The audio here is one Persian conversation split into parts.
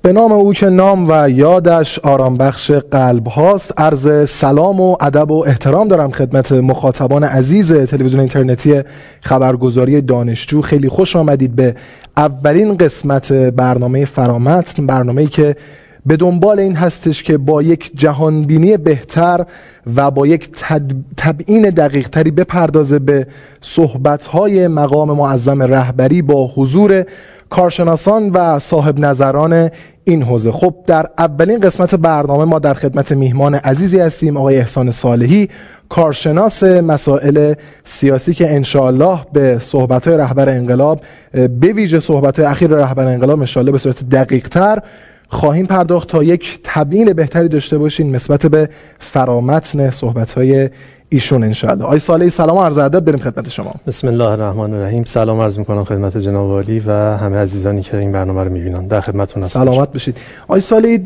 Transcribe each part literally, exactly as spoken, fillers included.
به نام او که نام و یادش آرام بخش قلب هاست. عرض سلام و ادب و احترام دارم خدمت مخاطبان عزیز تلویزیون اینترنتی خبرگزاری دانشجو. خیلی خوش آمدید به اولین قسمت برنامه فرامتن، برنامه‌ای که به دنبال این هستش که با یک جهانبینی بهتر و با یک تبیین دقیق تری بپردازه به صحبت‌های مقام معظم رهبری با حضور کارشناسان و صاحب نظران این حوزه. خب در اولین قسمت برنامه ما در خدمت میهمان عزیزی هستیم، آقای احسان صالحی، کارشناس مسائل سیاسی که انشاءالله به صحبت‌های رهبر انقلاب، به ویژه صحبت‌های اخیر رهبر انقلاب، انشاءالله به صورت دقیق‌تر خواهیم پرداخت تا یک تبیین بهتری داشته باشین نسبت به فرامتن صحبت‌های ایشون انشاءالله. آقای صالحی سلام و عرض ادب بریم خدمت شما. بسم الله الرحمن الرحیم. سلام عرض می‌کنم خدمت جناب عالی و همه عزیزانی که این برنامه رو می‌بینن. در خدمتتون هستم. سلامت باشید. آقای صالحی،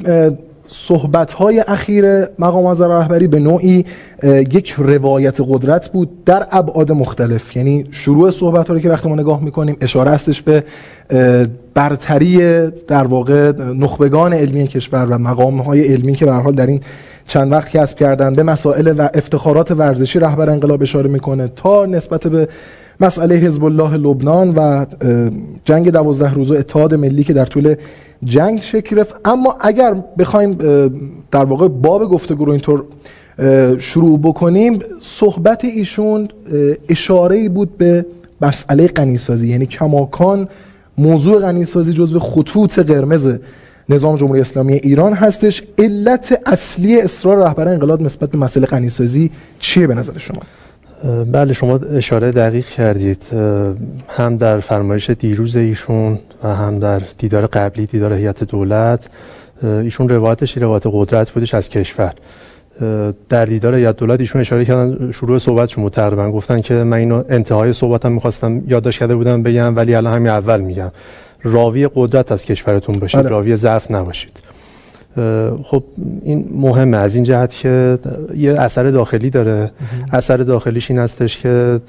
صحبت‌های اخیر مقام معظم رهبری به نوعی یک روایت قدرت بود در ابعاد مختلف. یعنی شروع صحبت‌ها رو که وقتی ما نگاه می‌کنیم اشاره هستش به برتری در واقع نخبگان علمی کشور و مقام‌های علمی که به هر حال در این چند وقت کسب کردن، به مسائل و افتخارات ورزشی رهبر انقلاب اشاره میکنه، تا نسبت به مسئله حزب الله لبنان و جنگ دوازده روزه اتحاد ملی که در طول جنگ شکل گرفت. اما اگر بخوایم در واقع باب گفتگو رو اینطور شروع بکنیم، صحبت ایشون اشاره‌ای بود به مسئله غنیسازی، یعنی کماکان موضوع غنیسازی جزو خطوط قرمز نظام جمهوری اسلامی ایران هستش. علت اصلی اصرار رهبر انقلاب نسبت به مسئله غنیسازی چیه به نظر شما؟ بله، شما اشاره دقیق کردید. هم در فرمایش دیروز ایشون و هم در دیدار قبلی، دیدار هیئت دولت، ایشون روایتش روایت قدرت بودش از کشور. در دیدار هیئت دولت ایشون اشاره کردن، شروع صحبتشون بود تقریبا گفتن که من اینو انتهای صحبتم می‌خواستم یادداشت کرده بودم بگم، ولی الان همین اول میگم، راوی قدرت از کشورتون باشید، راوی ضعف نباشید. خب این مهمه از این جهت که یه اثر داخلی داره. اثر داخلیش این هستش که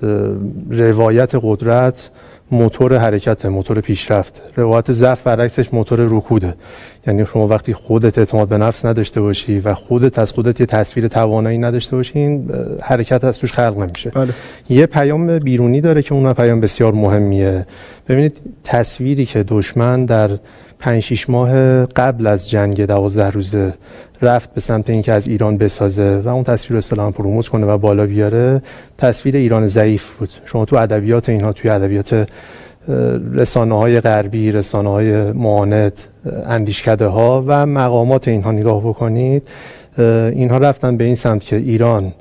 روایت قدرت موتور حرکت، موتور پیشرفت. روایت ضعف برعکسش موتور رکوده. یعنی شما وقتی خودت اعتماد به نفس نداشته باشی و خودت از خودت یه تصویر توانایی نداشته باشین، حرکت از توش خلق نمیشه. بله. یه پیام بیرونی داره که اون پیام بسیار مهمیه. ببینید تصویری که دشمن در پنج شش ماه قبل از جنگ دوازده روزه رفت به سمت اینکه از ایران بسازه و اون تصویر رو اصطلاحاً پروموت کنه و بالا بیاره، تصویر ایران ضعیف بود. شما تو ادبیات اینها، توی ادبیات رسانه‌های غربی، رسانه‌های معاند، اندیشکده‌ها و مقامات اینها نگاه بکنید، اینها رفتن به این سمت که ایران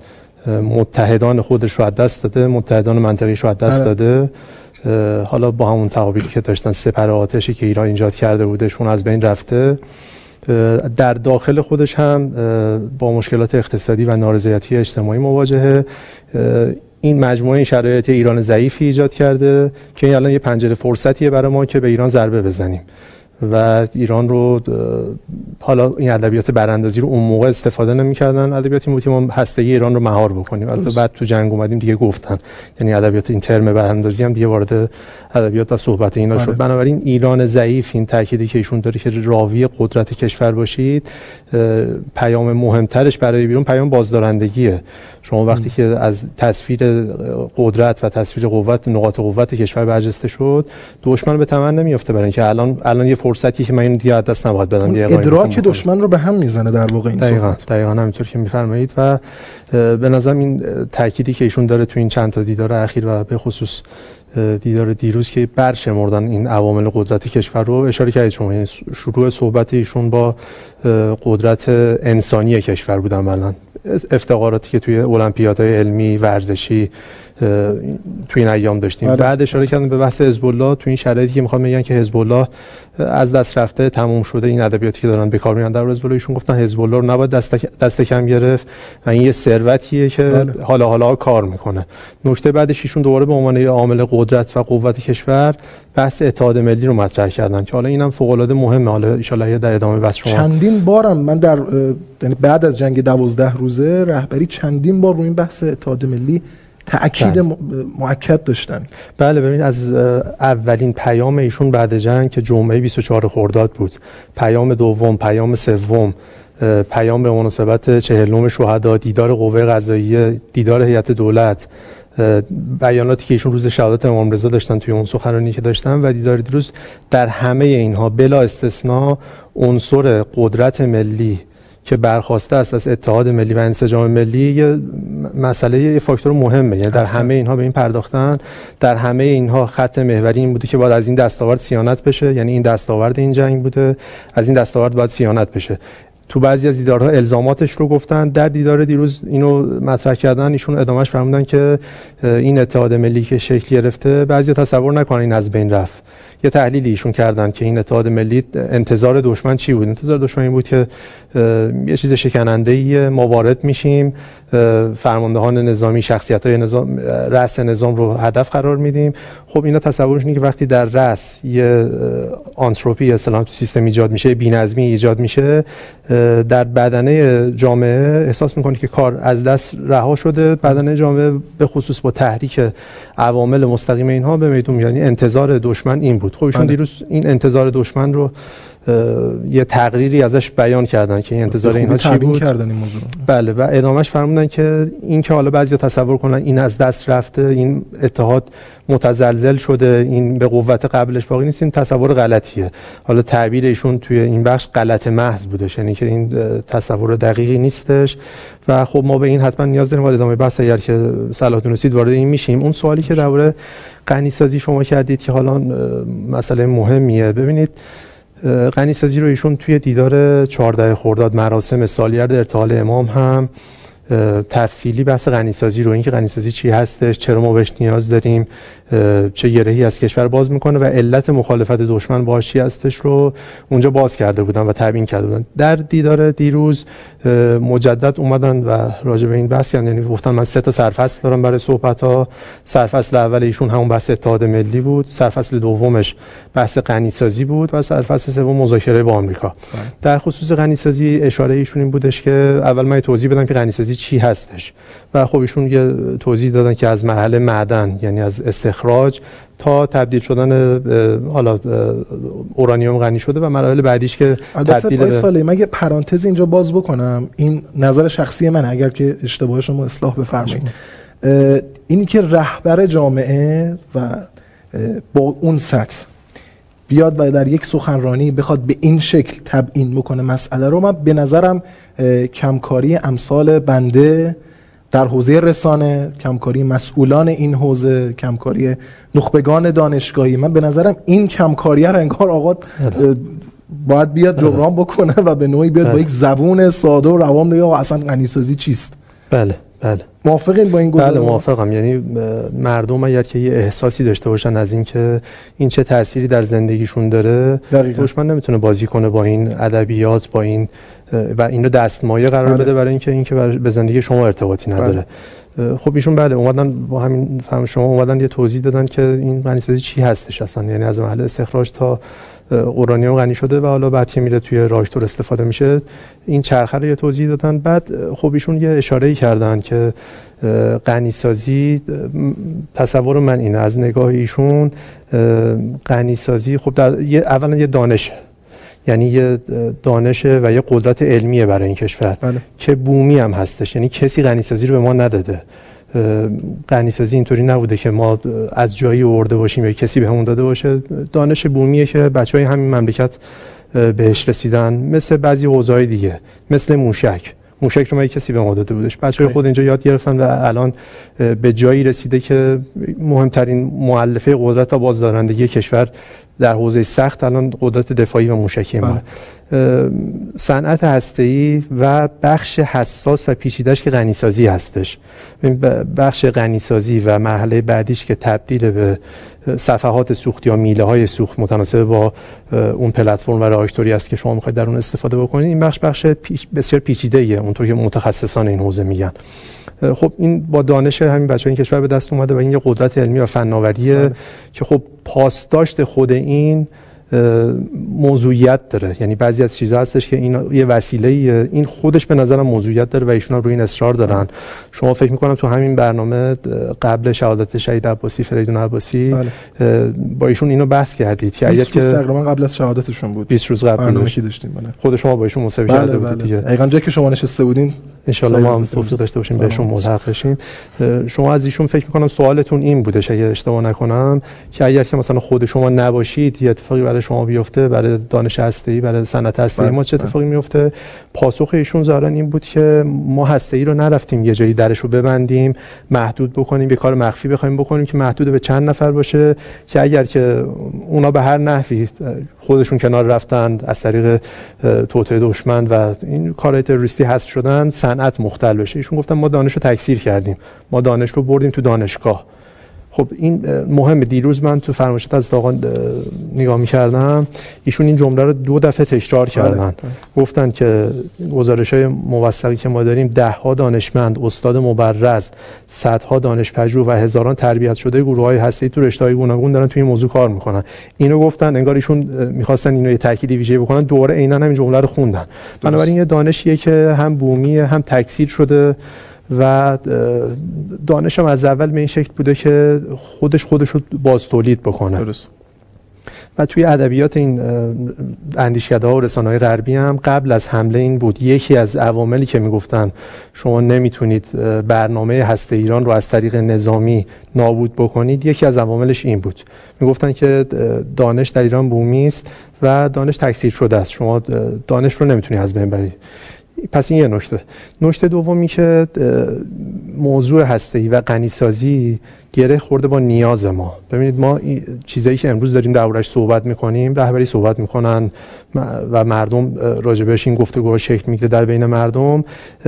متحدان خودش رو از دست داده، متحدان منطقیش رو از دست داده. حالا با همون تعابیری که داشتن، سپر آتشی که ایران ایجاد کرده بودشون از بین رفته. در داخل خودش هم با مشکلات اقتصادی و نارضایتی اجتماعی مواجهه. این مجموعه این شرایط ایران ضعیفی ایجاد کرده که این الان یه پنجره فرصتیه برای ما که به ایران ضربه بزنیم و ایران رو، حالا این ادبیات براندازی رو اون موقع استفاده نمی‌کردن، ادبیاتی بود که ما هسته‌ای ایران رو مهار بکنیم. البته بعد تو جنگ اومدیم دیگه گفتن، یعنی ادبیات این ترم براندازی هم دیگه وارد ادبیات و صحبت اینا شد. بنابراین ایران ضعیف، این تأکیدی که ایشون داره که راوی قدرت کشور باشید، پیام مهمترش برای بیرون پیام بازدارندگیه. شما وقتی که از تصویر قدرت و تصویر قوت، نقاط قوت کشور برجسته شد، دشمن به تمن نمیافته برای اینکه الان الان یه فرصتی که من این دیگه از دست نباید بدم. ادراک دشمن رو به هم میزنه در واقع این دقیقاً دقیقاً همینطور که میفرمایید. و به نظرم این تأکیدی که ایشون داره تو این چند تا دیدار اخیر و به خصوص دیدار دیروز که برشمردن این عوامل قدرت کشور رو اشاره کردید شما، یعنی شروع صحبت ایشون با قدرت انسانی کشور بود. عملاً افتقاراتی که توی المپیادهای علمی ورزشی توی این ایام داشتیم. بله. بعد اشاره کردن به بحث حزب الله، توی این شرایطی که میخوام بگن که حزب الله از دست رفته، تموم شده، این ادبیاتی که دارن به کار میبرن در حزب الله، ایشون گفتن حزب الله رو نباید دست دست کم گرفت و این یه ثروتیه که بله. حالا حالا کار میکنه. نکته بعدش ایشون دوباره به عنوان عامل قدرت و قوت کشور بحث اتحاد ملی رو مطرح کردن که حالا اینم فوق العاده مهمه. حالا ان شاء الله در ادامه بحث شما چندین بارم من در یعنی بعد از جنگ دوازده روزه رهبری چندین بار روی این بحث اتحاد ملی تأکید بله. مؤکد داشتن. بله ببین از اولین پیام ایشون بعد جنگ که جمعه بیست و چهارم خرداد بود، پیام دوم، پیام سوم، پیام به مناسبت چهلم شهدا، دیدار قوه قضاییه، دیدار هیئت دولت، بیاناتی که ایشون روز شهادت امام رضا داشتن توی اون سخنرانی که داشتن و دیدار دیروز، در همه اینها بلا استثناء عنصر قدرت ملی که برخواسته است از اتحاد ملی و انسجام ملی یه مسئله، یه فاکتور مهمه. یعنی در همه اینها به این پرداختن، در همه اینها خط محوری این بوده که باید از این دستاورد صیانت بشه، یعنی این دستاورد این جنگ بوده، از این دستاورد باید صیانت بشه. تو بعضی از دیدارها الزاماتش رو گفتن، در دیدار دیروز اینو مطرح کردن، ایشون ادامهش فرمودن که این اتحاد ملی که شکل گرفته بعضی تصور نکنن این از بین رفت. یه تحلیلی ایشون کردن که این اتحاد ملی انتظار دشمن چی بود؟ انتظار دشمن این بود که یه چیز شکننده‌ای ما وارد میشیم، فرماندهان نظامی، شخصیت‌های نظام، رأس نظام رو هدف قرار میدیم. خب اینا تصورش اینه که وقتی در رأس یه آنتروپی اصطلاحاً تو سیستم ایجاد میشه، بی‌نظمی ایجاد میشه، در بدنه جامعه احساس میکنه که کار از دست رها شده. بدنه جامعه به خصوص با تحریک عوامل مستقیم اینها به میدون میاد. یعنی انتظار دشمن این بود. خب ایشون دیروز این انتظار دشمن رو یه تقریری ازش بیان کردن که این انتظار اینها چی بود. کردن این موضوع. بله و ادامهش فرمودن که این که حالا بعضیا تصور کنن این از دست رفته، این اتحاد متزلزل شده، این به قوت قبلش باقی نیست، این تصور غلطیه. حالا تعبیر ایشون توی این بخش غلط محض بودش، یعنی که این تصور دقیقی نیستش و خب ما به این حتما نیاز داریم. ولی ادامه بحث اگر که صلاح دونستید وارد این میشیم. اون سوالی که درباره غنیسازی شما کردید که حالا مسئله مهمیه، ببینید غنیسازی رو ایشون توی دیدار چهاردهم خرداد مراسم سالگرد ارتحال امام هم تفصیلی بحث غنیسازی رو، اینکه غنیسازی چی هستش، چرا ما بهش نیاز داریم، چه گرهی از کشور باز میکنه و علت مخالفت دشمن باهاش چی هستش رو اونجا باز کرده بودن و تبیین کرده بودن. در دیدار دیروز مجدد اومدن و راجع به این بحث کردن، یعنی گفتن من سه تا سرفصل دارم برای صحبت‌ها. سرفصل اول ایشون همون بحث اتحاد ملی بود، سرفصل دومش بحث غنیسازی بود و سرفصل سوم مذاکره با آمریکا. در خصوص غنیسازی اشاره ایشون این بودش که اول من توضیح بدم که غنیسازی چی هستش و خب ایشون یه توضیح دادن که از مرحله معدن، یعنی از استخراج تا تبدیل شدن حالا اورانیوم غنی شده و مراحل بعدیش که تبدیل به ساله. مگه پرانتز اینجا باز بکنم، این نظر شخصی من، اگر که اشتباه شما اصلاح بفرمایید. اینی که رهبر جامعه و با اون سطح بیاد و در یک سخنرانی بخواد به این شکل تبیین بکنه مسئله رو، من به نظرم کمکاری امثال بنده در حوزه رسانه، کمکاری مسئولان این حوزه، کمکاری نخبگان دانشگاهی، من به نظرم این کمکاری رو انگار آقا باید بیاد جبران بکنه و به نوعی بیاد با یک زبون ساده و روان بگه آقا اصلا غنیسازی چیست. بله بله موافقین با این گزاره؟ بله موافقم. یعنی مردم اگر که یه احساسی داشته باشن از این که این چه تأثیری در زندگیشون داره، دشمن نمیتونه بازی کنه با این ادبیات، با این و اینو دستمایه قرار بده برای اینکه اینکه به زندگی شما ارتباطی نداره. بله. خب ایشون بله اومدن با همین فهم شما اومدن یه توضیح دادن که این غنیسازی چی هستش اصلا، یعنی از محل استخراج تا اورانیوم غنی شده و حالا بعد که میره توی راکتور استفاده میشه، این چرخه رو یه توضیح دادن. بعد خب ایشون یه اشاره‌ای کردن که غنیسازی، تصور من اینه از نگاه ایشون، غنیسازی خب در یه اولا یه دانشه، یعنی یه دانشه و یه قدرت علمیه برای این کشور. بله. که بومی هم هستش، یعنی کسی غنیسازی رو به ما نداده. غنیسازی اینطوری نبوده که ما از جایی آورده باشیم یا کسی بهمون داده باشه. دانش بومیه که بچهای همین مملکت بهش رسیدن، مثل بعضی حوزه‌های دیگه، مثل موشک موشک رو ما کسی به ما داده بودش، بچهای خود اینجا یاد گرفتن و الان به جایی رسیده که مهمترین مؤلفه قدرت و بازدارندگی کشور در حوزه سخت الان قدرت دفاعی و موشکی ما. صنعت هسته‌ای و بخش حساس و پیچیده‌اش که غنیسازی هستش. بخش غنیسازی و مرحله بعدیش که تبدیل به صفحات سوخت یا میله‌های سوخت متناسب با اون پلتفرم و راکتوری است که شما می‌خواید در اون استفاده بکنید. این بخش بخش پیچ بسیار پیچیده‌ایه، اونطور که متخصصان این حوزه میگن. خب این با دانش همین بچه‌ها این کشور به دست اومده و این یه قدرت علمی و فناوریه. بله. که خب پاسداشت خود این موضوعیت داره. یعنی بعضی از چیزها هستش که این یه وسیله، این خودش به نظرم موضوعیت داره و ایشون هم روی این اصرار دارن. شما فکر می‌کنم تو همین برنامه قبل شهادت شهید عباسی، فریدون عباسی، بله. با ایشون اینو بحث کردید که اگر که تقریبا قبل از شهادتشون بود، بیست روز قبل برنامه‌ای داشتیم. بله. خود شما با ایشون مصاحبه کرده بودید دیگه. دقیقاً جایی که شما نشسته بودین ان شاء الله ما هم توفیق داشته باشیم بهشون ملحق بشیم. شما از ایشون فکر می‌کنم سوالتون این بودش اگه اشتباه نکنم که اگر که مثلا خود شما نباشید یه اتفاقی برای شما بیفته، برای دانش هسته‌ای، برای صنعت هسته‌ای ما چه اتفاقی میفته؟ پاسخ ایشون ظاهرا این بود که ما هسته‌ای رو نرفتیم یه جایی درش رو ببندیم، محدود بکنیم، یه کار مخفی بخوایم بکنیم که محدود به چند نفر باشه که اگر که اونا به هر نحوی خودشون کنار رفتن از طریق توطئه دشمن و این کارهای تروریستی حذف شدن، صنعت مختل بشه. ایشون گفتن ما دانش رو تکثیر کردیم، ما دانش رو بردیم تو دانشگاه. خب این مهمه. دیروز من تو فرمایشات از واقعا نگاه می‌کردم، ایشون این جمله رو دو دفعه تکرار کردن. گفتن که گزارش‌های موثقی که ما داریم ده‌ها دانشمند، استاد مبرز، صدها دانش‌پژوه و هزاران تربیت شده گروه‌های هسته‌ای تو رشته‌های گوناگون دارن توی این موضوع کار می‌کنن. اینو گفتن، انگار ایشون می‌خواستن اینو یه تاکید ویژه‌ای بکنن، دوباره عیناً همین جمله رو خوندن. بنابراین یه دانشیه که هم بومیه، هم تکثیر شده و دانش هم از اول به این شکل بوده که خودش خودش رو باز تولید بکنه. درست. و توی ادبیات این اندیشکده‌ها و رسانه‌های غربی هم قبل از حمله این بود، یکی از عواملی که میگفتن شما نمیتونید برنامه هسته ایران رو از طریق نظامی نابود بکنید، یکی از عواملش این بود. میگفتن که دانش در ایران بومی است و دانش تکثیر شده است، شما دانش رو نمیتونی از بین بری. پس این یه نکته. نکته دومی که موضوع هسته‌ای و غنیسازی گره خورده با نیاز ما. ببینید ما چیزایی که امروز داریم دربارش صحبت می‌کنیم، رهبری صحبت می‌کنن و مردم راجبش این گفتگوها شکل می‌گیره در بین مردم،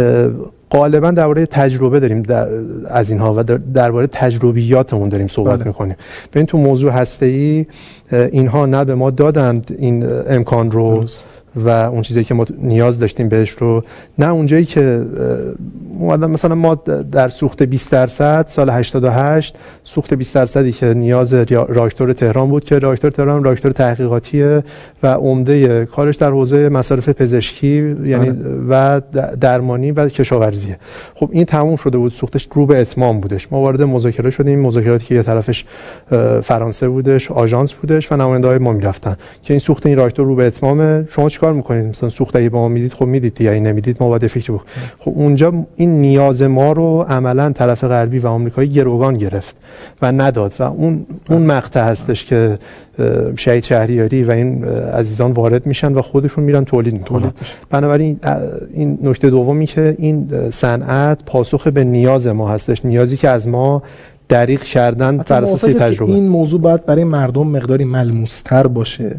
غالبا درباره تجربه داریم در از اینها و درباره تجربیاتمون داریم صحبت بله. می‌کنیم. ببین تو موضوع هسته‌ای اینها نه به ما دادند این امکان رو درست. و اون چیزی که ما نیاز داشتیم بهش رو، نه اونجایی که اومدن مثلا ما در سوخت بیست درصد سال هشتاد و هشت، سوخت بیست درصدی که نیاز راکتور تهران بود که راکتور تهران راکتور تحقیقاتیه و عمده کارش در حوزه مصارف پزشکی یعنی و درمانی و کشاورزیه. خب این تموم شده بود، سوختش رو به اتمام بودش. ما وارد مذاکره شدیم، مذاکراتی که یه طرفش فرانسه بودش، آژانس بودش و نماینده‌های ما میرفتن که این سوخت این راکتور رو به اتمام. شما چیکار میکنید؟ مثلا سوخت اگه به ما میدید خب میدید دیگه، این نمیدید ما باید فکر بکنیم. خب اونجا این نیاز ما رو عملا طرف غربی و آمریکایی گروگان گرفت و نداد و اون اون مقطع هستش که شهید شهریاری و این عزیزان وارد میشن و خودشون میرن تولید میکنن. بنابراین این نکته دومی که این صنعت پاسخ به نیاز ما هستش، نیازی که از ما دریغ کردن بر اساس تجربه. این موضوع باید برای مردم مقداری ملموس‌تر باشه،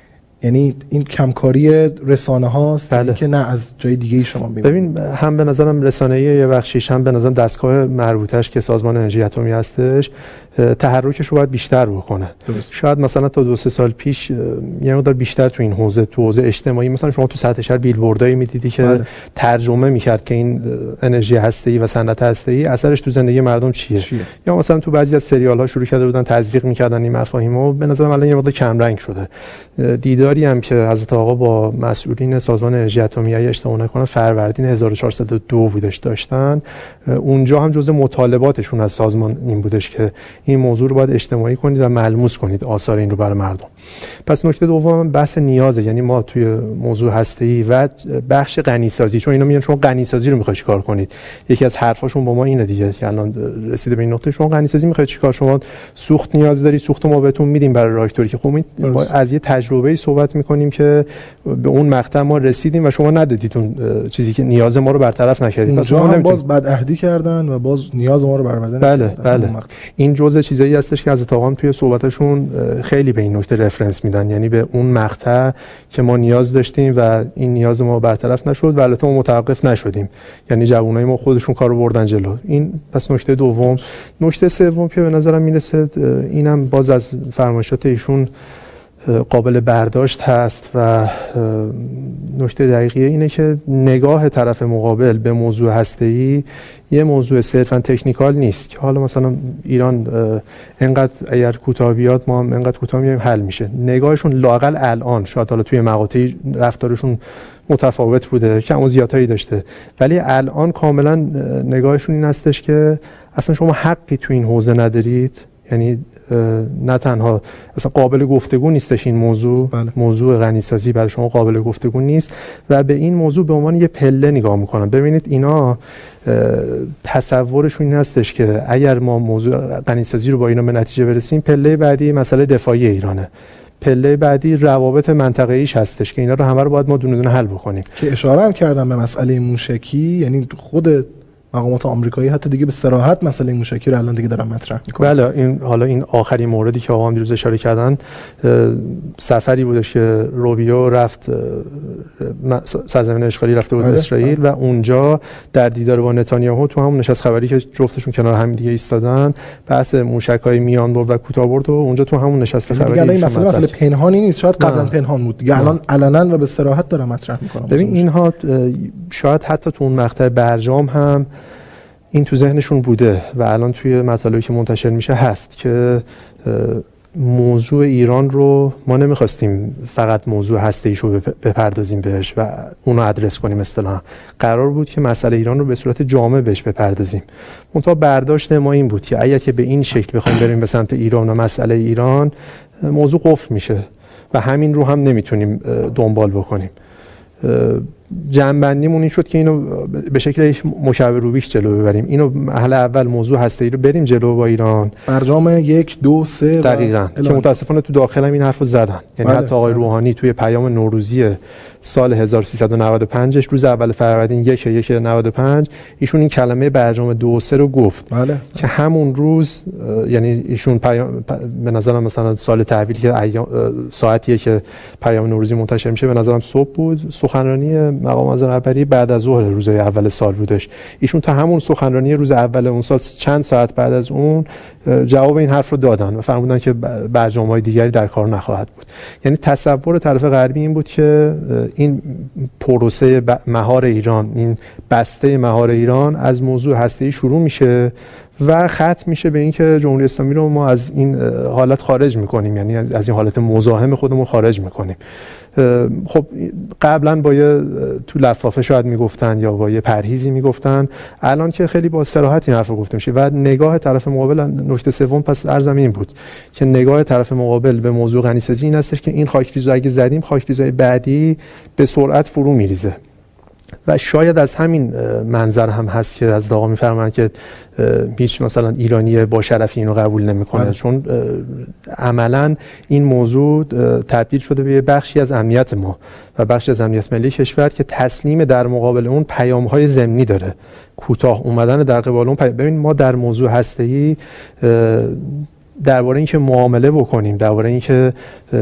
یعنی این کمکاری رسانه هاست بله. که نه از جای دیگه ای شما ببینید. ببین هم به نظرم رسانه‌ای یه بخشیش، هم به نظرم دستگاه مربوطش که سازمان انرژی اتمی هستش تحرکش رو باید بیشتر بکنه. درست. شاید مثلا تا دو سه سال پیش یه مقدار بیشتر تو این حوزه تو حوزه اجتماعی مثلا شما تو سطح شهر بیلبوردایی می‌دیدی که بله. ترجمه می‌کرد که این انرژی هسته‌ای و صنعت هسته‌ای اثرش تو زندگی مردم چیه, چیه؟ یا مثلا تو بعضی از سریال‌ها شروع کرده بودن تزریق می‌کردن این مفاهیمو. به نظرم الان یه مقدار کم رنگ شده. دیداری هم که حضرت آقا با مسئولین سازمان انرژی اتمی اگه اشتباه نکنم فروردین هزار و چهارصد و دو بودش داشتن، اونجا هم جزء مطالباتشون از سازمان این بودش که این موضوع رو باید اجتماعی کنید و ملموس کنید آثار این رو برای مردم. پس نکته دوم بحث نیازه، یعنی ما توی موضوع هسته‌ای و بخش غنیسازی، چون اینا میگن شما غنیسازی رو می‌خواید چیکار کنید، یکی از حرفاشون با ما اینه دیگه که الان رسیده به این نقطه شما غنیسازی می‌خواید چیکار، شما سوخت نیاز داری، سوخت ما بهتون میدیم برای راکتوری که خب ما از یه تجربه‌ای صحبت می‌کنیم که به اون مقطع ما رسیدیم و شما ندادید اون چیزی که نیاز ما رو برطرف نکردید. پس ما هم باز بدعهدی کردن و باز نیاز ما رو برآورده بله بله. این جزء چیزایی هستش که از اتاقام توی صحبتشون خیلی به این نکته رفرنس میدن، یعنی به اون مقطع که ما نیاز داشتیم و این نیاز ما برطرف نشد و البته ما متوقف نشدیم، یعنی جوانای ما خودشون کارو بردن جلو. این پس نکته دوم. نکته سوم که به نظرم میرسه اینم باز از فرمایشات ایشون قابل برداشت هست و نکته دقیقی اینه که نگاه طرف مقابل به موضوع هسته‌ای یه موضوع صرفاً تکنیکال نیست که حالا مثلا ایران انقدر اگر کوتاه بیاد ما هم انقدر کوتاه میایم حل میشه. نگاهشون لااقل الان شاید حالا توی مقاطعی رفتارشون متفاوت بوده، کم و زیادایی داشته، ولی الان کاملا نگاهشون این هستش که اصلا شما حقی تو این حوزه ندارید. یعنی نه تنها اصلا قابل گفتگو نیستش این موضوع، بله. موضوع غنیسازی برای شما قابل گفتگو نیست و به این موضوع به عنوان یه پله نگاه میکنن. ببینید اینا تصورشون این هستش که اگر ما موضوع غنیسازی رو با اینا به نتیجه برسیم، پله بعدی مسئله دفاعی ایرانه، پله بعدی روابط منطقه‌ایش هستش که اینا رو همه رو باید ما دونه دونه حل بکنیم. که اشاره هم کردم به مسئله موشکی، یعنی خود مقامات آمریکایی حتی دیگه به صراحت مسئله موشکی رو الان دیگه دارن مطرح میکنن. بله، این حالا این آخرین موردی که آقا هم دیروز اشاره کردن، سفری بودش که روبیو رفت سرزمین اشغالی رفته بود اسرائیل و اونجا در دیدار با نتانیاهو تو همون نشست خبری که جفتشون کنار هم دیگه ایستادن بحث موشک‌های میان برد و کوتاه برد و اونجا تو همون نشست خبری دیگه این مسئله مسئله پنهانی نیست، شاید قبلا پنهان بود دیگه، الان علنا و به صراحت دارن مطرح میکنن. ببین اینها شاید حتی تو اون مقطع برجام هم این تو ذهنشون بوده و الان توی مطالبی که منتشر میشه هست که موضوع ایران رو ما نمیخواستیم فقط موضوع هسته‌ایشو بپردازیم بهش و اونو ادرس کنیم، اصطلاحاً قرار بود که مسئله ایران رو به صورت جامع بهش بپردازیم. منتها برداشت ما این بود که اگر که به این شکل بخوایم بریم به سمت ایران و مسئله ایران، موضوع قفل میشه و همین رو هم نمیتونیم دنبال بکنیم. جنبندیمون این شد که اینو به شکل مشابه روبیک جلو ببریم. اینو مرحله اول موضوع هسته‌ای رو بریم جلو با ایران، برجام یک دو سه دقیقاً که متاسفانه تو داخل هم این حرفو زدن. یعنی بله. حتی آقای روحانی توی پیام نوروزی سال هزار و سیصد و نود و پنج روز اول فروردین یک یک نود و پنج ایشون این کلمه برجام دو و سه رو گفت، بله. که همون روز یعنی ایشون پیام به نظرم مثلا سال تحویل که ساعتیه که پیام نوروزی منتشر میشه به نظرم صبح بود، سخنرانی مقام معظم رهبری بعد از ظهر روز اول سال بودش. ایشون تا همون سخنرانی روز اول اون سال چند ساعت بعد از اون جواب این حرف رو دادن و فرمودن که برجام‌های دیگری در کار نخواهد بود. یعنی تصور طرف غربی این بود که این پروسه مهار ایران، این بسته مهار ایران از موضوع هسته‌ای شروع میشه و ختم میشه به این که جمهوری اسلامی رو ما از این حالت خارج میکنیم، یعنی از این حالت مزاحم خودمون خارج میکنیم. خب قبلا با یه تو لفافه شاید میگفتن یا با یه پرهیزی میگفتن، الان که خیلی با صراحت این حرف رو گفته میشه و نگاه طرف مقابل. نکته سوم پس عرضم این بود که نگاه طرف مقابل به موضوع غنیسازی این هستش که این خاکریزا اگه زدیم خاکریزای بعدی به سرعت فرو میریزه و شاید از همین منظر هم هست که از آقا میفرمایند که هیچ مثلا ایرانی با شرفی اینو قبول نمیکنه، چون عملا این موضوع تبدیل شده به بخشی از امنیت ما و بخشی از امنیت ملی کشور که تسلیم در مقابل اون پیام‌های ضمنی داره. کوتاه اومدن در قبال اون پیام. ببین ما در موضوع هسته‌ای درباره اینکه معامله بکنیم، درباره اینکه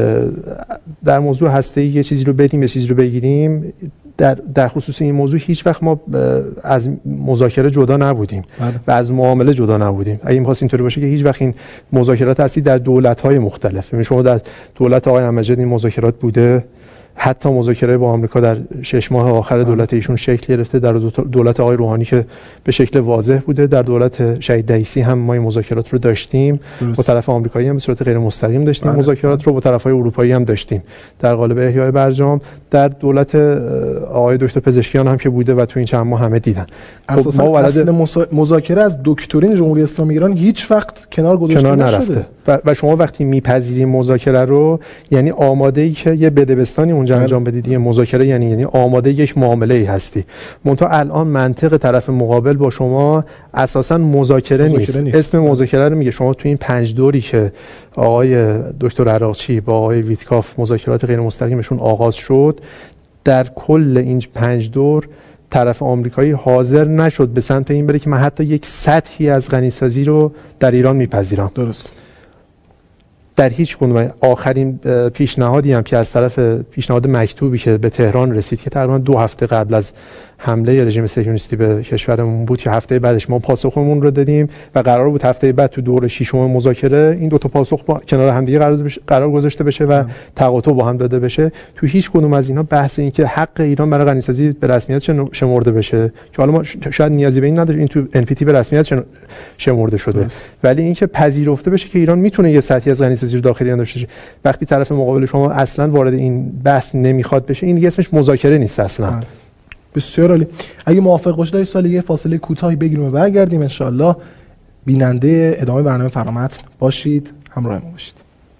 در موضوع هسته‌ای یه چیزی رو بدیم یه چیزی رو بگیریم، در در خصوص این موضوع هیچ وقت ما از مذاکره جدا نبودیم بله. و از معامله جدا نبودیم. اگه می‌خواستیم اینطوری باشه که هیچ وقت این مذاکرات اصلی در دولت‌های مختلف، ببین شما در دولت آقای احمدی این مذاکرات بوده، حتی مذاکره با آمریکا در شش ماه آخر دولت ایشون شکل گرفته، در دولت آقای روحانی که به شکل واضح بوده، در دولت شهید رئیسی هم ما این مذاکرات رو داشتیم، با طرف آمریکایی هم به صورت غیر مستقیم داشتیم، بله. مذاکرات رو با طرف‌های اروپایی هم داشتیم در قالب احیای برجام، در دولت آقای دکتر پزشکیان هم که بوده و تو این چند ماه همه دیدن. اساساً ما اصل مذاکره از دکترین جمهوری اسلامی ایران هیچ وقت کنار گذاشته نشده و, و شما وقتی میپذیرید مذاکره رو، یعنی آماده‌ای که یه بدبستانی اونجا انجام بدید. یه مذاکره یعنی یعنی آماده یک معامله‌ای هستی. منتها الان منطق طرف مقابل با شما اساساً مذاکره, مذاکره نیست. نیست اسم مذاکره رو میگه. شما تو این پنج دوری که آقای دکتر عراقچی با آقای ویتکاف مذاکرات غیر مستقیمشون آغاز شد، در کل این پنج دور طرف آمریکایی حاضر نشد به سمت این بره که من حتی یک سطحی از غنیسازی رو در ایران میپذیرم. درست. در هیچ کدوم. آخرین پیشنهادی هم که از طرف پیشنهاد مکتوبی که به تهران رسید که تقریبا دو هفته قبل از حمله رژیم صهیونیستی به کشورمون بود که هفته بعدش ما پاسخمون رو دادیم و قرار بود هفته بعد تو دور ششم مذاکره این دو تا پاسخ با کنار هم دیگه قرار بشه قرار گذاشته بشه و تقاطع با هم داده بشه. تو هیچ کدوم از اینا بحث این که حق ایران برای غنیسازی به رسمیت شمرده بشه که حالا ما شاید نیازی به این نداریم، این تو ان پی تی به رسمیت شمرده شده، ولی اینکه پذیرفته بشه که ایران میتونه یه سطحی از غنیسازی رو داخلی داشته باشه. وقتی طرف مقابل شما اصلا وارد این بحث نمیخواد بشه، این دیگه اسمش مذاکره نیست اصلا. بسیار عالی. اگه موافق باشید در سال یه فاصله کوتاهی بگیریم و برگردیم. انشالله بیننده ادامه برنامه فرامتن باشید، همراه ما باشید.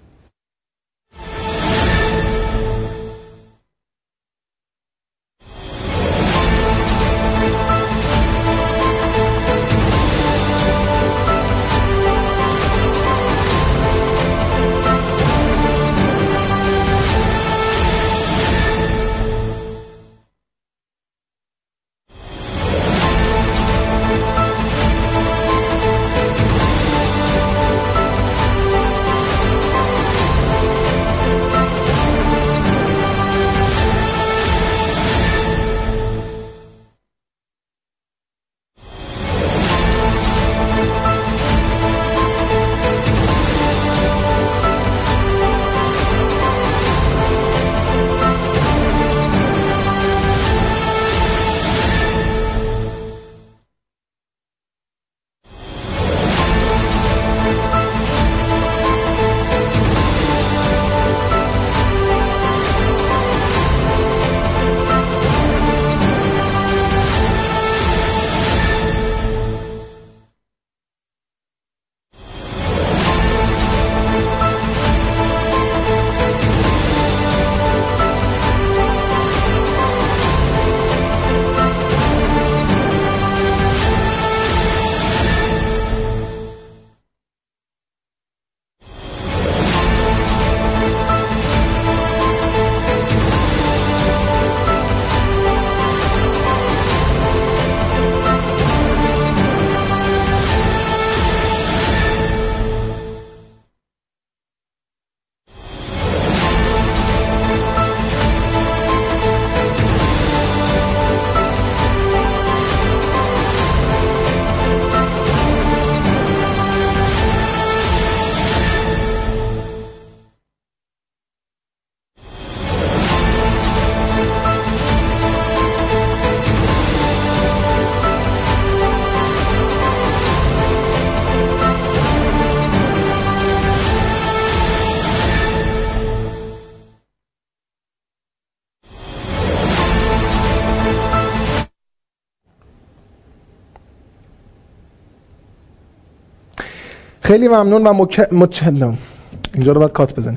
خیلی ممنون و مک... مچ... اینجا رو باید کات بزنیم.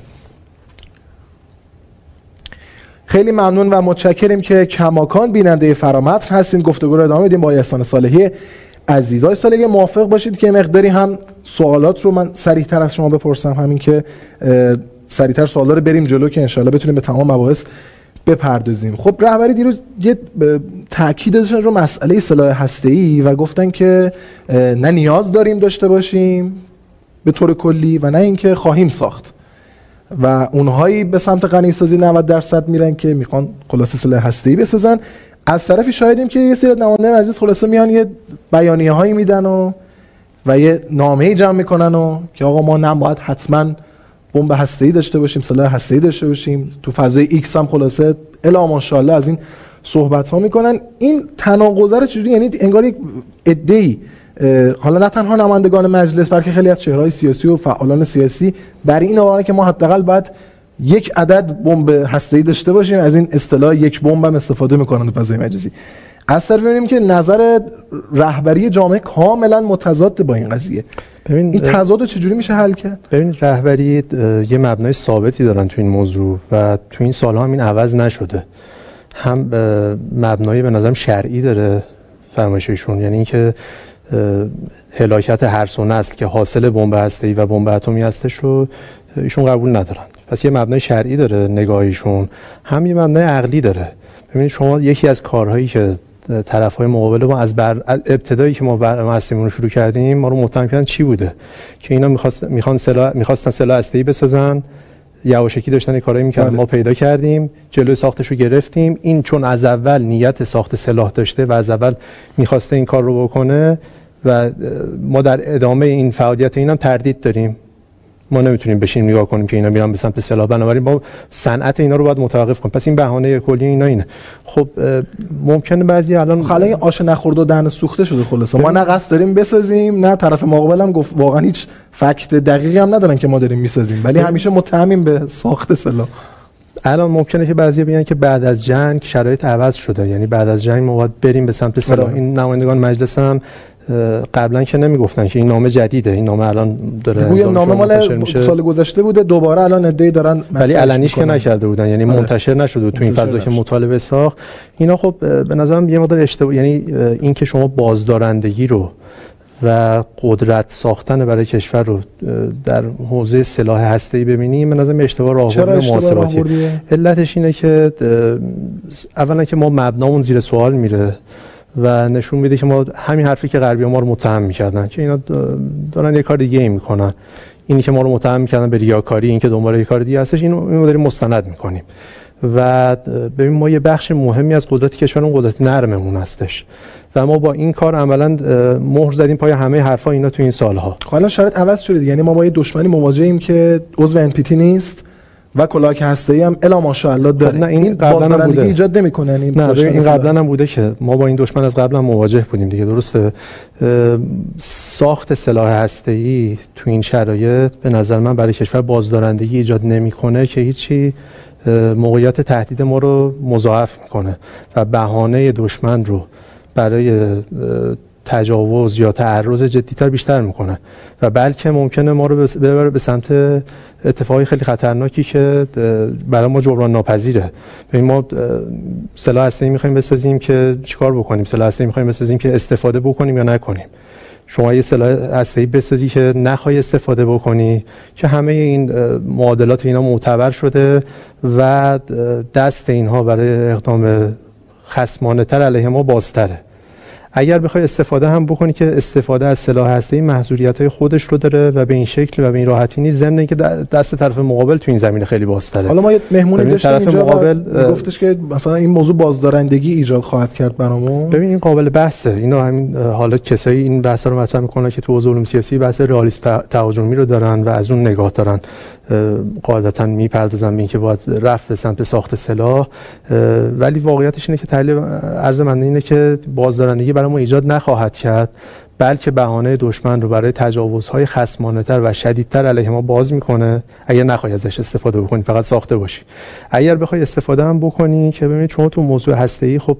خیلی ممنون و متشکریم که کماکان بیننده فرامتن هستین. گفتگو رو ادامه میدیم با احسان صالحی عزیز. آقای صالحی موافق باشید که مقداری هم سوالات رو من سریعتر از شما بپرسم، همین که سریعتر سوالا رو بریم جلو که انشالله بتونیم به تمام مباحث بپردازیم. خب رهبری دیروز یه تاکید داشتن رو مسئله سلاح هسته‌ای و گفتن که نه نیاز داریم داشته باشیم به طور کلی و نه اینکه خواهیم ساخت و اونهایی به سمت غنیسازی نود درصد میرن که میخوان خلاصه سلاح هسته‌ای بسازن. از طرفی شاهدیم که یه سری نماینده مجلس خلاصه میان یه بیانیه هایی میدن و و یه نامه‌ای جمع میکنن و که آقا ما نه باید حتما بمب هسته‌ای داشته باشیم، سلاح هسته‌ای داشته باشیم. تو فضای ایکس هم خلاصه الا ماشاءالله از این صحبت ها میکنن. این تناقض رو چجوری، یعنی انگار یک عده‌ای، حالا نه تنها نمایندگان مجلس بلکه خیلی از چهره‌های سیاسی و فعالان سیاسی بر این آوردن که ما حداقل باید یک عدد بمب هسته‌ای داشته باشیم، از این اصطلاح یک بمب هم استفاده میکنن تو فضای مجازی. از طرف می‌بینیم که نظر رهبری جامعه کاملا متضاد با این قضیه. ببین این تضاد چجوری میشه حل کرد؟ ببین رهبری یه مبنای ثابتی دارن تو این موضوع و تو این سال‌ها هم این عوض نشده. هم مبنایی به نظرم شرعی داره فرمایششون، یعنی اینکه هلاکت هر سه نسل که حاصل بمب هسته‌ای و بمب اتمی هستش رو ایشون قبول ندارن. پس یه مبنای شرعی داره نگاهیشون، هم یه مبنای عقلی داره. ببینید شما یکی از کارهایی که طرف‌های مقابل ما از, بر... از ابتدایی که ما برنامه هسته‌ایمون رو شروع کردیم ما رو متهم کردن چی بوده که اینا می‌خواست می‌خوان سلاح می‌خواستن سلاح هسته‌ای بسازن، یواشکی داشتن کارایی می‌کردن، ما پیدا کردیم، جلوی ساختش رو گرفتیم. این چون از اول نیت ساخت سلاح داشته و از اول می‌خواسته این کار رو بکنه و ما در ادامه این فعالیت اینم تردید داریم. ما نمیتونیم بشینیم نگاه کنیم که اینا میرن به سمت سلاح، بنابراین ما صنعت اینا رو باید متوقف کنیم. پس این بهانه کلی اینا اینه. خب ممکنه بعضی الان خاله این آش نخورده و دهن سوخته شده خلاصه. ما نه قصد داریم بسازیم، نه طرف مقابل هم گفت واقعا هیچ فکت دقیقی هم ندارن که ما داریم میسازیم، ولی همیشه متهمیم به ساخت سلاح. الان ممکنه که بعضیا بگن که بعد از جنگ شرایط عوض شده، یعنی بعد از جنگ ما باید بریم به سمت سلاح. این نمایندگان مجلس هم قبلا که نمیگفتن که این نامه جدیده، این نامه الان داره گویا نامه مال سال گذشته بوده، دوباره الان ادعی دارن ولی علنیش که نکرده بودن، یعنی آره. منتشر نشده تو این فضا که مطالبه ساخت. اینا خب به نظرم یه مقدار اشتباه، یعنی این که شما بازدارندگی رو و قدرت ساختن برای کشور رو در حوزه سلاح هسته‌ای ببینیم به نظرم اشتباه راهبردی محاسباتی. علتش اینه که اولا که ما مبنامون زیر سوال میره و نشون میده که ما همین حرفی که غربی‌ها ما رو متهم می‌کردن که اینا دارن یه کار دیگه ای می‌کنن، اینی که ما رو متهم می‌کردن به ریاکاری، این که دنبال یه کار دیگه هستش، اینو اینو داریم مستند می‌کنیم. و ببین ما یه بخش مهمی از قدرت کشور اون قدرت نرممون هستش و ما با این کار عملاً مهر زدیم پای همه حرفا اینا تو این سال‌ها. حالا شرایط عوض شده، یعنی ما با یه دشمنی مواجهیم که عضو ان پی تی نیست و کلاهک هسته‌ای هم الا ماشاءالله داره. نه این قبلا هم بوده، ایجاد نمی‌کنه. این نه این قبلا هم بوده که ما با این دشمن از قبل هم مواجه بودیم دیگه. درسته ساخت سلاح هسته‌ای تو این شرایط به نظر من برای کشور بازدارندگی ایجاد نمی‌کنه که هیچی، موقعیت تهدید ما رو مضاعف می‌کنه و بهانه دشمن رو برای تجاوز یا تعرض جدی‌تر بیشتر میکنه و بلکه ممکنه ما رو ببره به سمت اتفاقی خیلی خطرناکی که برای ما جبران ناپذیره. ببین ما سلاح هسته‌ای می‌خوایم بسازیم که چیکار بکنیم؟ سلاح هسته‌ای می‌خوایم بسازیم که استفاده بکنیم یا نکنیم. شما یه سلاح هسته‌ای بسازی که نخوای استفاده بکنی که همه این معادلات اینا معتبر شده و دست اینها برای اقدام خصمانه‌تر علیه ما بازتره. اگر بخوای استفاده هم بکنی که استفاده از سلاح هسته‌ای محظوریت‌های خودش رو داره و به این شکل و به این راحتی نیست، ضمن اینکه دست طرف مقابل تو این زمینه خیلی بازتره. حالا ما یه مهمونی داشتیم اینجا مقابل گفتش که مثلا این موضوع بازدارندگی ایجاد خواهد کرد برامون. ببین این قابل بحثه. اینا همین حالا کسایی این بحثا رو مطرح می‌کنن که تو حوزه علوم سیاسی بحث رئالیسم تهاجمی رو دارن و از اون نگاه دارن قاعدتاً میپردازن به اینکه باید رفت به سمت ساخت سلاح، ولی واقعیتش اینه که تحلیل عرض من اینه که بازدارندگی برای ما ایجاد نخواهد کرد، بلکه بهانه دشمن رو برای تجاوزهای خصمانه‌تر و شدیدتر علیه ما باز میکنه. اگر نخوای ازش استفاده بکنی، فقط ساخته باشی. اگر بخوای استفاده هم بکنی که ببینید شما تو موضوع هسته‌ای خب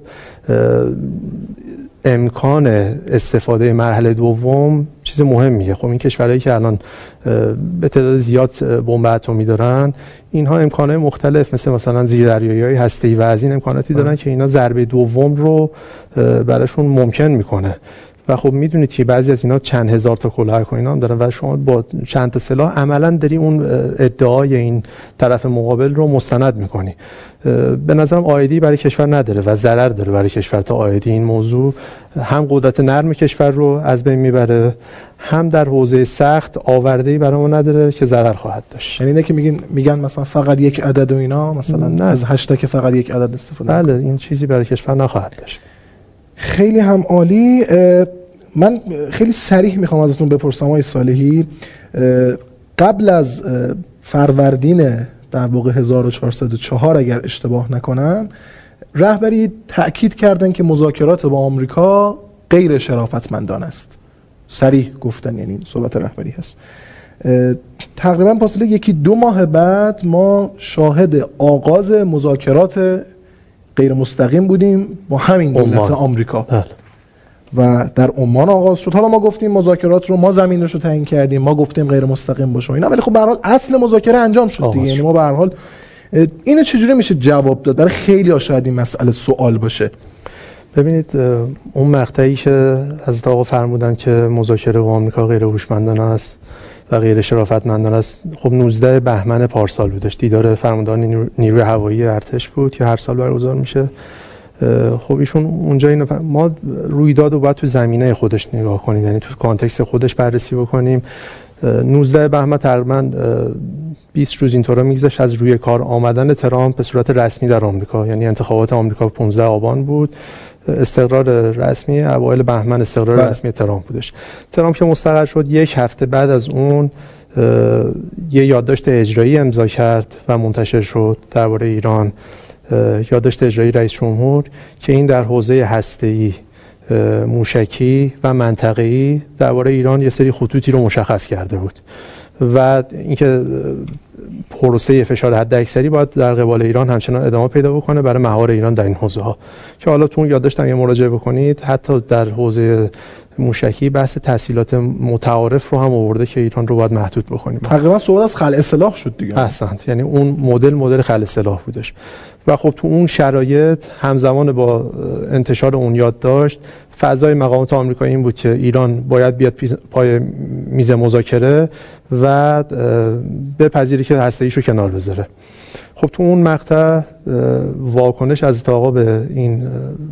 امکان استفاده مرحله دوم چیز مهمیه. خب این کشورهایی که الان به تعداد زیاد بمب اتمی دارن، اینها امکانات مختلف مثل مثلا زیردریایی‌های هسته‌ای و از این امکاناتی دارن که اینا ضربه دوم رو براشون ممکن میکنه. و خب میدونید که بعضی از اینا چند هزار تا کلاهک و اینا هم دارن و شما با چند تا سلاح عملاً داری اون ادعای این طرف مقابل رو مستند میکنی. به نظرم عایدی برای کشور نداره و ضرر داره برای کشور تا عایدی این موضوع هم قدرت نرم کشور رو از بین میبره، هم در حوزه سخت آورده‌ای برای ما نداره که ضرر خواهد داشت. یعنی اینه که میگن میگن مثلا فقط یک عدد و اینا، مثلا نه. از هشت که فقط یک عدد استفاده بله کنه. این چیزی برای کشور نخواهد داشت. خیلی هم عالی. من خیلی صریح میخوام ازتون بپرسم آقای صالحی، قبل از فروردین در واقع هزار و چهارصد و چهار اگر اشتباه نکنم، رهبری تأکید کردن که مذاکرات با آمریکا غیر شرافتمندانه است. صریح گفتن، یعنی صحبت رهبری هست. تقریبا فاصله یکی دو ماه بعد ما شاهد آغاز مذاکرات غیر مستقیم بودیم با همین دولت آمریکا. بله. و در عمان آغاز شد. حالا ما گفتیم مذاکرات رو ما زمینش رو تعیین کردیم، ما گفتیم غیر مستقیم باشه اینا، ولی خب به هر حال اصل مذاکره انجام شد دیگه. یعنی ما به هر حال اینو چجوری میشه جواب داد؟ برای خیلی ها شاید این مسئله سوال باشه. ببینید اون مقطعی که حضرت آقا فرمودن که مذاکره با آمریکا غیر هوشمندانه است و غیر شرافتمندانه است، خب نوزده بهمن پارسال بودش. دیدار فرماندهان نیروی هوایی ارتش بود که هر سال برگزار میشه خب ایشون اونجا اینو ما رویداد رو باید تو زمینه خودش نگاه کنیم، یعنی تو کانتکست خودش بررسی بکنیم. نوزده بهمن تقریبا بیست روز اینطورا میگذشت از روی کار آمدن ترامپ به صورت رسمی در آمریکا، یعنی انتخابات آمریکا پانزده آبان بود، استقرار رسمی اوایل بهمن استقرار بله. رسمی ترامپ بودش. ترامپ که مستقر شد یک هفته بعد از اون یه یادداشت اجرایی امضا کرد و منتشر شد درباره ایران، یادداشت اجرایی رئیس جمهور که این در حوزه هسته‌ای، موشکی و منطقه‌ای درباره ایران یه سری خطوطی رو مشخص کرده بود و اینکه پروسه فشار حداکثری باید در قبال ایران همچنان ادامه پیدا بکنه برای مهار ایران در این حوزه ها، که حالا تو اون یادداشت هم مراجعه بکنید حتی در حوزه موشکی بحث تسهیلات متعارف رو هم آورده که ایران رو باید محدود بکنیم. تقریبا صحبت از خلع سلاح شد دیگه. احسنت، یعنی اون مدل مدل خلع سلاح بودش و خب تو اون شرایط همزمان با انتشار اون یادداشت فضای مقامات آمریکایی این بود که ایران باید بیاد پای میز مذاکره و بپذیره که هسته‌ایشو کنار بذاره. خب تو اون مقطع واکنش از آقا به این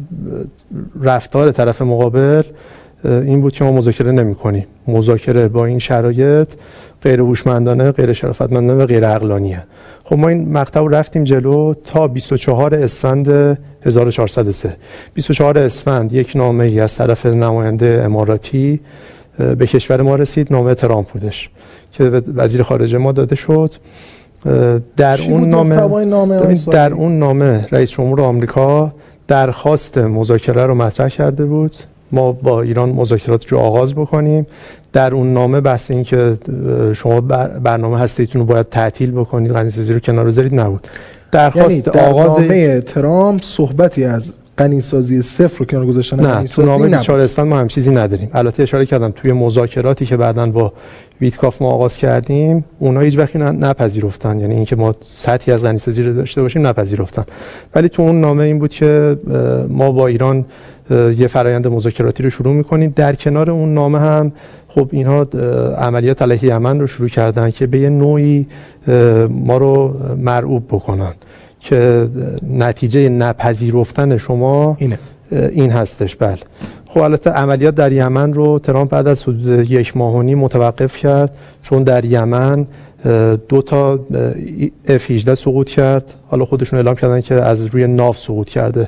رفتار طرف مقابل این بود که ما مذاکره نمی‌کنیم. مذاکره با این شرایط غیر هوشمندانه، غیر شرافتمندانه و غیر عقلانیه. خب ما این مقطع رو رفتیم جلو تا بیست و چهارم اسفند هزار و چهارصد و سه. بیست و چهارم اسفند یک نامه ای از طرف نماینده اماراتی به کشور ما رسید، نامه ترامپ بودش که به وزیر خارجه ما داده شد. در اون نامه, نامه در اون نامه رئیس جمهور آمریکا درخواست مذاکره رو مطرح کرده بود، ما با ایران مذاکرات رو آغاز بکنیم. در اون نامه بحث این که شما برنامه هسته‌ایتون رو باید تعطیل بکنید، غنیسازی رو کنار بذارید نبود. درخواست یعنی در آغاز نامه ترامپ صحبتی از غنیسازی صفر رو کنار گذاشتن نه، تو نامه بیست و چهارم اسفند ما هم چیزی نداریم. البته اشاره کردم توی مذاکراتی که بعداً با ویتکاف ما آغاز کردیم اونها هیچ وقتی نپذیرفتن، یعنی اینکه ما سطحی از غنیسازی رو داشته باشیم نپذیرفتن. ولی تو اون نامه این بود که ما با ایران یه فرآیند مذاکراتی رو شروع می‌کنیم. در کنار اون نامه هم خب اینها عملیات علیه یمن رو شروع کردن که به یه نوعی ما رو مرعوب بکنن که نتیجه نپذیرفتن شما اینه. این هستش. بله. خب البته عملیات در یمن رو ترامپ بعد از حدود یک ماه و نیم متوقف کرد، چون در یمن دو تا اف هجده سقوط کرد. حالا خودشون اعلام کردن که از روی ناو سقوط کرده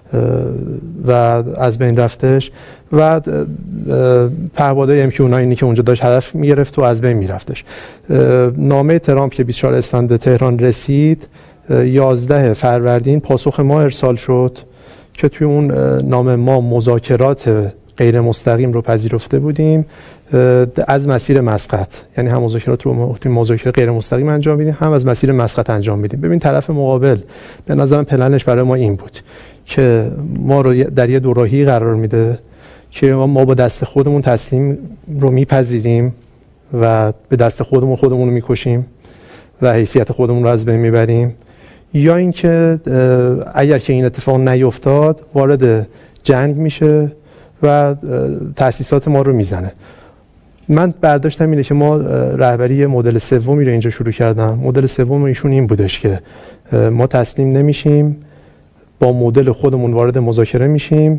و از بین رفتش و پهپادهای ام کیو نه که اونجا داشت هدف میگرفت و از بین میرفتش. نامه ترامپ که بیست و چهارم اسفند به تهران رسید، یازده فروردین پاسخ ما ارسال شد که توی اون نامه ما مذاکرات غیر مستقیم رو پذیرفته بودیم از مسیر مسقط، یعنی هم مذاکرات رو مذاکره غیر مستقیم انجام میدیم، هم از مسیر مسقط انجام میدیم. ببین طرف مقابل به نظرم پلنش برای ما این بود که ما رو در یه دوراهی قرار میده که ما با دست خودمون تسلیم رو میپذیریم و به دست خودمون خودمون رو میکشیم و حیثیت خودمون رو از بین میبریم، یا اینکه اگر که این اتفاق نیفتاد وارد جنگ میشه و تأسیسات ما رو میزنه. من برداشتم اینه که ما رهبری مدل سومی رو اینجا شروع کردم. مدل سوم ایشون این بودش که ما تسلیم نمیشیم، با مدل خودمون وارد مذاکره میشیم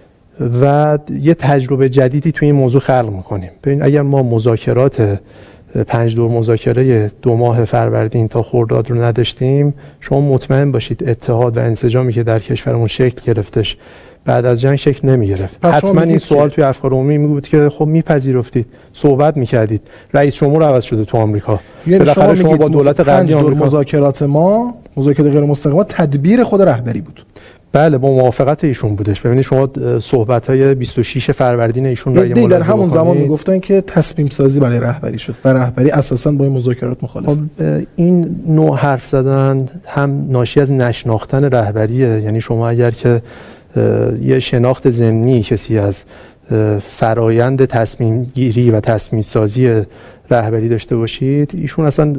و یه تجربه جدیدی توی این موضوع خلق میکنیم. ببین اگر ما مذاکرات پنج دور مذاکره دو ماه فروردین تا خرداد رو نداشتیم، شما مطمئن باشید اتحاد و انسجامی که در کشورمون شکل گرفتش بعد از جنگ شکل نمی‌گرفت. حتما این سوال توی افکار عمومی بود که خب میپذیرفتید، صحبت میکردید. رئیس جمهور عوض شده تو آمریکا. یعنی بالاخره شما, شما با دولت غربی آمریکا مذاکرات ما، مذاکرات غیر مستقیم تدبیر خود رهبری بود. بله، با موافقت ایشون بودش. ببینید شما صحبت‌های بیست و شش فروردین ایشون را یه در همون زمان میگفتن که تصمیم سازی برای رهبری شد و رهبری اساساً با این مذاکرات مخالف. این نوع حرف زدن هم ناشی از نشناختن رهبریه. یعنی شما اگر که یه شناخت ضمنی کسی از فرایند تصمیم گیری و تصمیم سازی رهبری داشته باشید، ایشون اصلا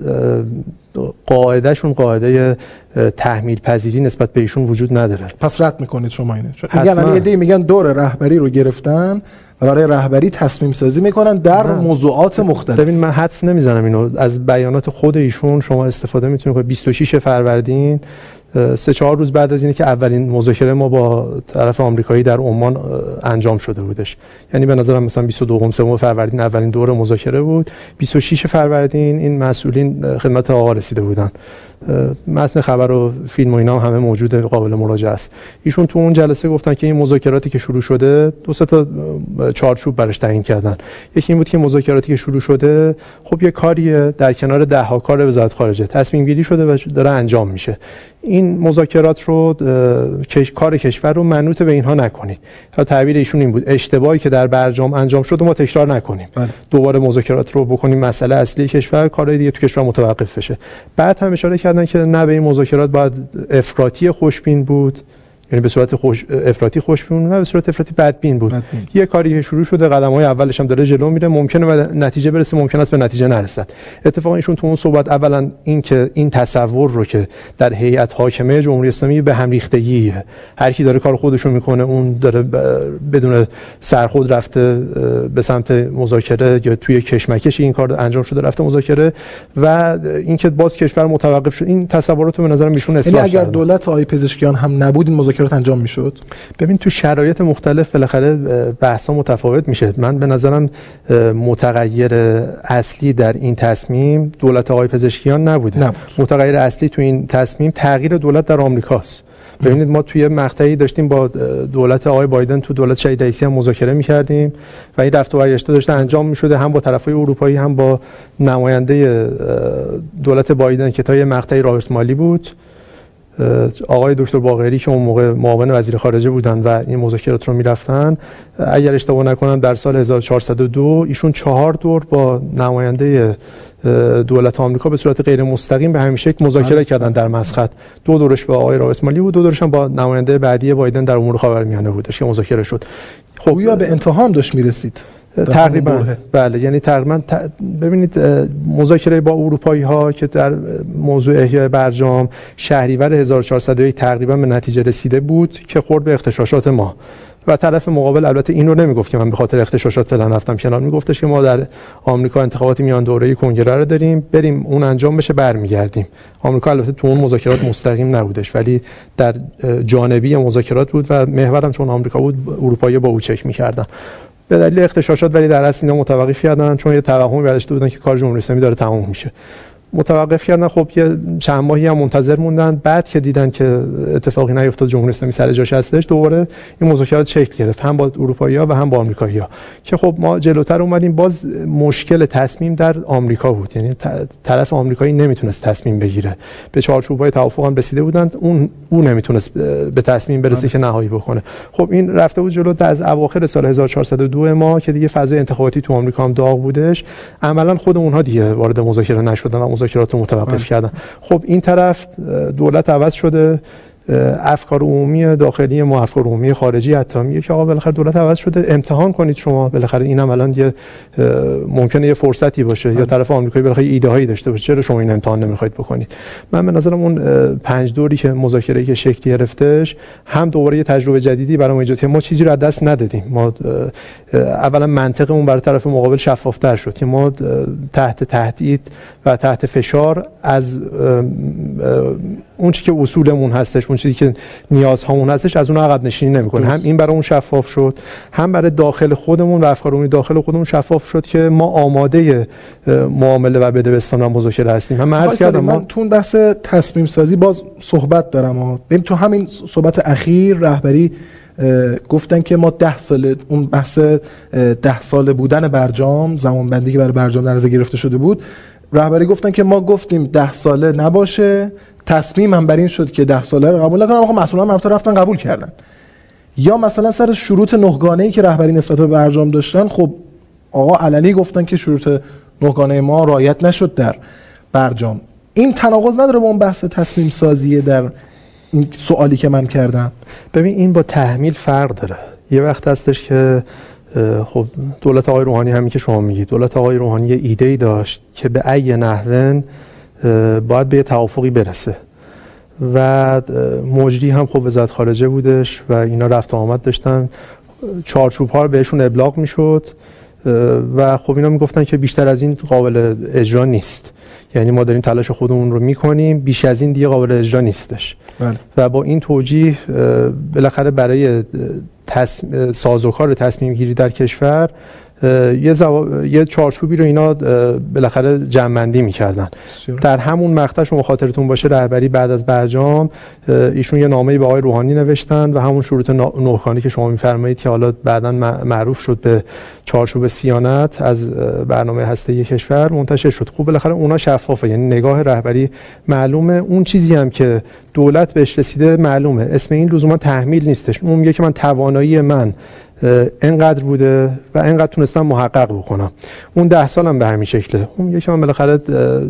قاعدهشون قاعده تحمیل پذیری نسبت به ایشون وجود نداره. پس رد میکنید شما اینه؟ میگن علی ایده میگن دور رهبری رو گرفتن و برای رهبری تصمیم سازی میکنن در نه. موضوعات مختلف. ببین من حدس نمیزنم اینو، از بیانات خود ایشون شما استفاده میتونید کنید. بیست و شش فروردین سه چهار روز بعد از اینه که اولین مذاکره ما با طرف آمریکایی در عمان انجام شده بودش. یعنی به نظرم مثلا بیست و دو سوم فروردین اولین دور مذاکره بود. بیست و شش فروردین این مسئولین خدمت آقا رسیده بودن. متن خبر و فیلم و اینا همه موجوده، قابل مراجعه است. ایشون تو اون جلسه گفتن که این مذاکراتی که شروع شده دو سه تا چارچوب براش تعیین کردن. یکی این بود که مذاکراتی که شروع شده خب یه کاریه در کنار ده ها کار وزارت خارجه تصمیم گیری شده و داره انجام میشه. این مذاکرات رو کار کشور رو منوط به اینها نکنید. تا تعبیر ایشون این بود اشتباهی که در برجام انجام شد ما تکرار نکنیم. بله. دوباره مذاکرات رو بکنیم، مسئله اصلی کشور کارهای دیگه تو کشور متوقف بشه. بعد هم اشاره کردن که نه به این مذاکرات باید افراطی خوشبین بود، یعنی به صورت خوش افراطی خوشبین، نه به صورت افراطی بدبین بود. بدبین. یه کاری که شروع شده قدم‌های اولش هم داره جلو میره، ممکنه به نتیجه برسه، ممکن است به نتیجه نرسد. اتفاقا ایشون تو اون صحبت اولا این که این تصور رو که در هیئت حاکمه جمهوری اسلامی به هم ریختگیه، هر کی داره کار خودشو میکنه، اون داره بدون سرخود رفته به سمت مذاکره یا توی کشمکش این کار انجام شده رفته مذاکره و اینکه باز کشور متوقف شد، این تصورات رو به نظرم ایشون اصلاح کرد. اگر دولت آقای پزشکیان هم نبود این مذاکرات انجام میشد؟ ببین تو شرایط مختلف بالاخره بحثا متفاوت میشه. من به نظرم متغیر اصلی در این تصمیم دولت آقای پزشکیان نبوده. نبود. متغیر اصلی تو این تصمیم تغییر دولت در آمریکاست. ببینید ما توی مقطعی داشتیم با دولت آقای بایدن تو دولت شهید رئیسی هم مذاکره می‌کردیم و این رفت و برگشت داشته انجام می‌شده، هم با طرفای اروپایی هم با نماینده دولت بایدن که تا یه مقطعی رئیس مالی بود، آقای دکتر باقری که اون موقع معاون وزیر خارجه بودن و این مذاکرات رو میرفتن. اگر اشتباه نکنم در سال هزار و چهارصد و دو ایشون چهار دور با نماینده دولت آمریکا به صورت غیر مستقیم به همین شکل مذاکره کردن در مسقط. دو دورش با آقای رئیس مالی بود، دو دورش هم با نماینده بعدی بایدن در امور خاورمیانه بودش که مذاکره شد. خب یا به انتها هم داشت میرسید تقریبا. بله، یعنی تقریبا ت... ببینید مذاکره با اروپایی ها که در موضوع احیای برجام شهریور هزار و چهارصد و یک تقریبا به نتیجه رسیده بود که خورد به اغتشاشات ما و طرف مقابل البته این رو نمیگفت که من به خاطر اغتشاشات فلان رفتم کنار، میگفتش که ما در آمریکا انتخابات میان دوره‌ای کنگره رو داریم، بریم اون انجام بشه برمیگردیم. آمریکا البته تو اون مذاکرات مستقیم نبودش ولی در جانبی مذاکرات بود و محورم چون آمریکا بود اروپایی با او چک می‌کردن به دلیل اغتشاشات، ولی در اصل اینا متوقف کردن چون یه توهمی برداشته بودن که کار جمهوری اسلامی داره تموم میشه. متوقف کردن. خب یه چند ماهی هم منتظر موندن، بعد که دیدن که اتفاقی نیفتاد جمهوری اسلامی سر جاش هستش، دوباره این مذاکرات شکل گرفت هم با اروپایی‌ها و هم با آمریکایی‌ها که خب ما جلوتر اومدیم. باز مشکل تصمیم در آمریکا بود، یعنی طرف آمریکایی نمیتونست تصمیم بگیره، به چارچوب‌های توافق هم رسیده بودن، اون اون نمیتونست به تصمیم برسه که نهایی بکنه. خب این رفته بود جلو. از اواخر سال هزار و چهارصد و دو ما که دیگه فضای انتخاباتی تو آمریکا هم داغ بودش، عملاً خود اونها دیگه وارد مذاکره نشدن، مذاکرات رو متوقف کردن. خب این طرف دولت عوض شده، افکار عمومی داخلی ما، افکار عمومی خارجی حتی میگه که آقا بالاخره دولت عوض شده، امتحان کنید شما، بالاخره اینم الان یه ممکنه یه فرصتی باشه یا طرف آمریکایی بالاخره ایده هایی داشته باشه، چرا شما این امتحان نمیخواید بکنید؟ من به نظرم اون پنج دوری که مذاکره‌ای که شکل گرفتش هم دوباره یه تجربه جدیدی برای ما ایجاد کرد. ما چیزی رو از دست ندادیم. ما اولا منطقمون برای طرف مقابل شفافتر شد که ما تحت تهدید و تحت فشار از اون چیزی که اصولمون هستش، اون چیزی که نیازهامون هستش، از اون عقب نشینی نمی‌کنه. هم این برای اون شفاف شد، هم برای داخل خودمون و افکار عمومی داخل خودمون شفاف شد که ما آماده معامله و بدبستان و مذاکره هستیم. هم عرض کردم من تو بحث تصمیم سازی باز صحبت دارم. ببین تو همین صحبت اخیر رهبری گفتن که ما ده سال اون بحث ده سال بودن برجام، زمان بندی که برای برجام در نظر گرفته شده بود، رهبری گفتن که ما گفتیم ده ساله نباشه، تصمیم هم بر این شد که ده ساله رو قبول نکنن، آخه مسئولان ممتا رفتن قبول کردن. یا مثلا سر شروط نهگانه‌ای که رهبری نسبت به برجام داشتن، خب آقا علنی گفتن که شروط نهگانه ما رعایت نشد در برجام. این تناقض نداره با اون بحث تصمیم سازی در این سوالی که من کردم؟ ببین این با تحمیل فرق داره. یه وقت هستش که خب دولت آقای روحانی همین که شما میگید، دولت آقای روحانی یه ایده‌ای داشت که به ای نحوه باید به توافقی برسه و مجری هم خب وزارت خارجه بودش و اینا رفت و آمد داشتن، چارچوب ها رو بهشون ابلاغ میشد و خب اینا میگفتن که بیشتر از این قابل اجرا نیست، یعنی ما داریم تلاش خودمون رو میکنیم، بیش از این دیگه قابل اجرا نیستش. بله. و با این توجیه بالاخره برای تصم... سازوکار تصمیم گیری در کشور یه, زو... یه چارچوبی رو اینا بالاخره جمع‌بندی می‌کردن. در همون مقطع شما خاطرتون باشه رهبری بعد از برجام ایشون یه نامه‌ای به آقای روحانی نوشتن و همون شروط نهخانی که شما می‌فرمایید که حالا بعداً معروف شد به چارچوب صیانت از برنامه هسته‌ای کشور منتشر شد. خب بالاخره اونا شفافه، یعنی نگاه رهبری معلومه، اون چیزی هم که دولت بهش رسیده معلومه، اسم این لزوما تحمیل نیستش. اون میگه که من توانایی من اینقدر بوده و اینقدر تونستم محقق بکنم. اون ده سالم به همین شکله. اون میگه که من بالاخره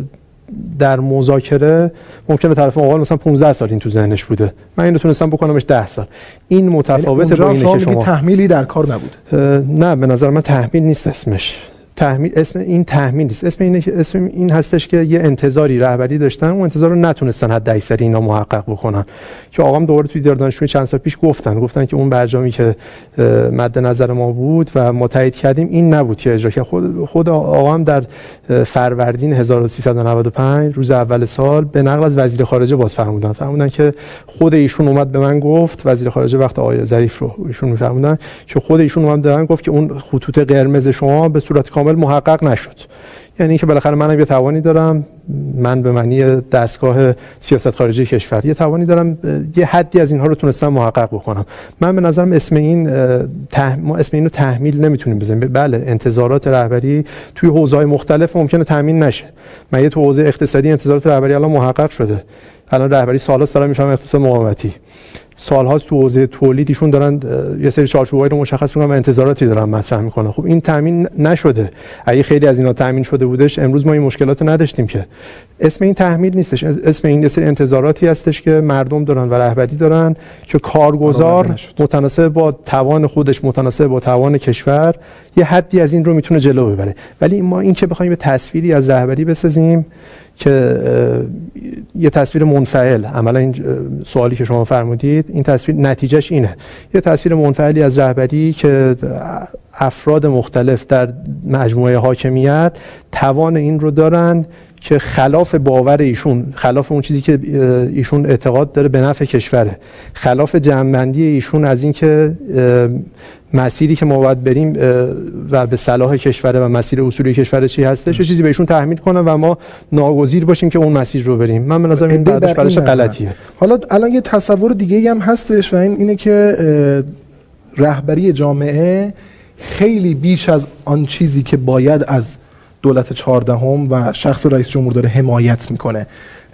در مذاکره ممکنه طرف مقابل مثلا پانزده سال این تو ذهنش بوده، من اینو تونستم بکنمش ده سال. این متفاوته با اینه که شما تحمیلی در کار نبود. نه به نظر من تحمیل نیست اسمش. تحمیل اسم این تحمیل نیست. اسم اینه که اسم این هستش که یه انتظاری رهبری داشتن، اون انتظار رو نتونستن حد اکثری اینا محقق بکنن. که آقام دوباره توی دیدار دانشجویی چند سال پیش گفتن گفتن که اون برجامی که مد نظر ما بود و ما تایید کردیم این نبود که اجرا کرد. خود خود آقام در فروردین هزار و سیصد و نود و پنج روز اول سال به نقل از وزیر خارجه باز فرمودن فرمودن که خود ایشون اومد به من گفت، وزیر خارجه وقت آقای ظریف رو ایشون میفرمودن که خود ایشون اومد به من گفت که اون خطوط قرمز شما به صورت کامل محقق نشد. یعنی اینکه بالاخره منم یه توانی دارم، من به معنی دستگاه سیاست خارجی کشور یه توانی دارم، یه حدی از اینها رو تونستم محقق بکنم. من به نظرم اسم این ته... ما اسم اینو تحمیل نمیتونیم بزنیم. بله انتظارات رهبری توی حوزه‌های مختلف ممکنه تامین نشه. من یه تو حوزه اقتصادی انتظارات رهبری الان محقق شده. الان رهبری سالاست دارن میفهمن اقتصاد مقاومتی. سال‌هاست تو حوزه تولید ایشون دارن یه سری چارچوبایی رو مشخص می‌کنن و انتظاراتی دارن مطرح می‌کنن. خب این تامین نشده. اگه خیلی از اینا تامین شده بودش امروز ما این مشکلات رو نداشتیم که. اسم این تحمیل نیستش، اسم این یه سری انتظاراتی هستش که مردم دارن و رهبری دارن که کارگزار متناسب با توان خودش، متناسب با توان کشور یه حدی از این رو میتونه جلو ببره. ولی ما این که بخوایم به تصویری از رهبری بسازیم که یه تصویر منفعل، عملا این سوالی که شما فرمودید این تصویر نتیجهش اینه، یه تصویر منفعلی از رهبری که افراد مختلف در مجموعه حاکمیت توان این رو دارن که خلاف باور ایشون، خلاف اون چیزی که ایشون اعتقاد داره به نفع کشوره، خلاف جمع‌بندی ایشون از این که مسیری که ما باید بریم و به صلاح کشور و مسیر اصولی کشور چی هستش چه چیزی بهشون تحمیل کنه و ما ناگزیر باشیم که اون مسیر رو بریم. من به نظر این برداشت برداشت غلطیه. حالا الان یه تصور دیگه هم هستش و این اینه که رهبری جامعه خیلی بیش از آن چیزی که باید از دولت چهاردهم و شخص رئیس جمهور داره حمایت میکنه.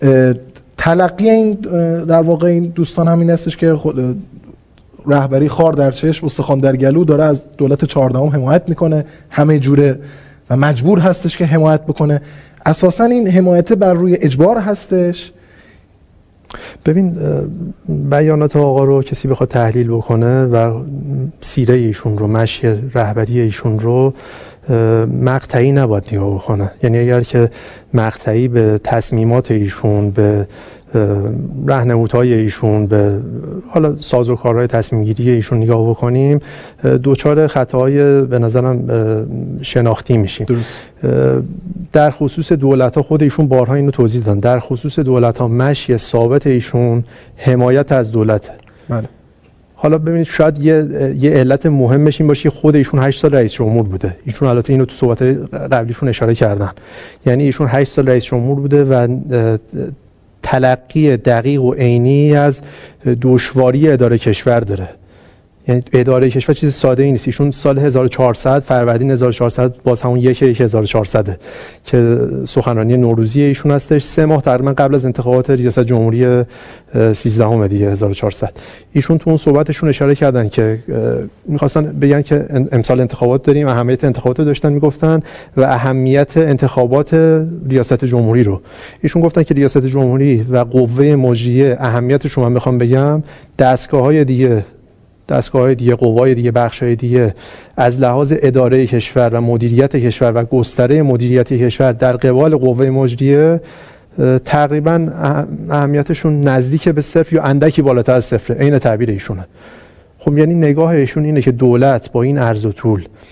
تلقی این در واقع این دوستان همین هستش که خود رهبری خار در چشم استخوان در گلو داره از دولت چهاردهم حمایت میکنه، همه جوره و مجبور هستش که حمایت بکنه. اساسا این حمایت بر روی اجبار هستش. ببین بیانات آقا رو کسی بخواد تحلیل بکنه و سیره ایشون رو، مشی رهبری ایشون رو مقطعی نباید نگاه بکنه. یعنی اگر که مقطعی به تصمیمات ایشون، به راهنمودهای ایشون، به حالا سازوکارهای تصمیم گیری ایشون نگاه بکنیم دوچار خطاهای به نظرم شناختی میشیم. درست. در خصوص دولت‌ها خود ایشون بارها اینو توضیح دادن، در خصوص دولت‌ها مشی ثابت ایشون حمایت از دولته. بله. حالا ببینید شاید یه یه علت مهمش این باشه خود ایشون هشت سال رئیس جمهور بوده. ایشون البته اینو تو صحبت قبلیشون اشاره کردن. یعنی ایشون هشت سال رئیس جمهور بوده و تلقی دقیق و عینی از دشواری اداره کشور داره. یعنی اداره کشور چیز ساده ای نیست. ایشون سال هزار و چهارصد فروردین هزار و چهارصد باز همون یک یک هزار و چهارصد که سخنرانی نوروزی ایشون هستش، سه ماه تقریبا قبل از انتخابات ریاست جمهوری سیزدهم دیگه هزار و چهارصد. ایشون تو اون صحبتشون اشاره کردن که می‌خواستن بگن که امسال انتخابات داریم، اهمیت انتخابات رو داشتن میگفتن و اهمیت انتخابات ریاست جمهوری رو. ایشون گفتن که ریاست جمهوری و قوه مجریه اهمیتش رو من می‌خوام بگم، دستگاه‌های دیگه دستگاه‌های دیگه، قوای دیگه، بخش‌های دیگه از لحاظ اداره کشور و مدیریت کشور و گستره مدیریت کشور در قبال قوه مجریه تقریباً اهمیتشون نزدیک به صفر یا اندکی بالاتر از صفر. عین تعبیر ایشونه. خب یعنی نگاه ایشون اینه که دولت با این عرض و طول،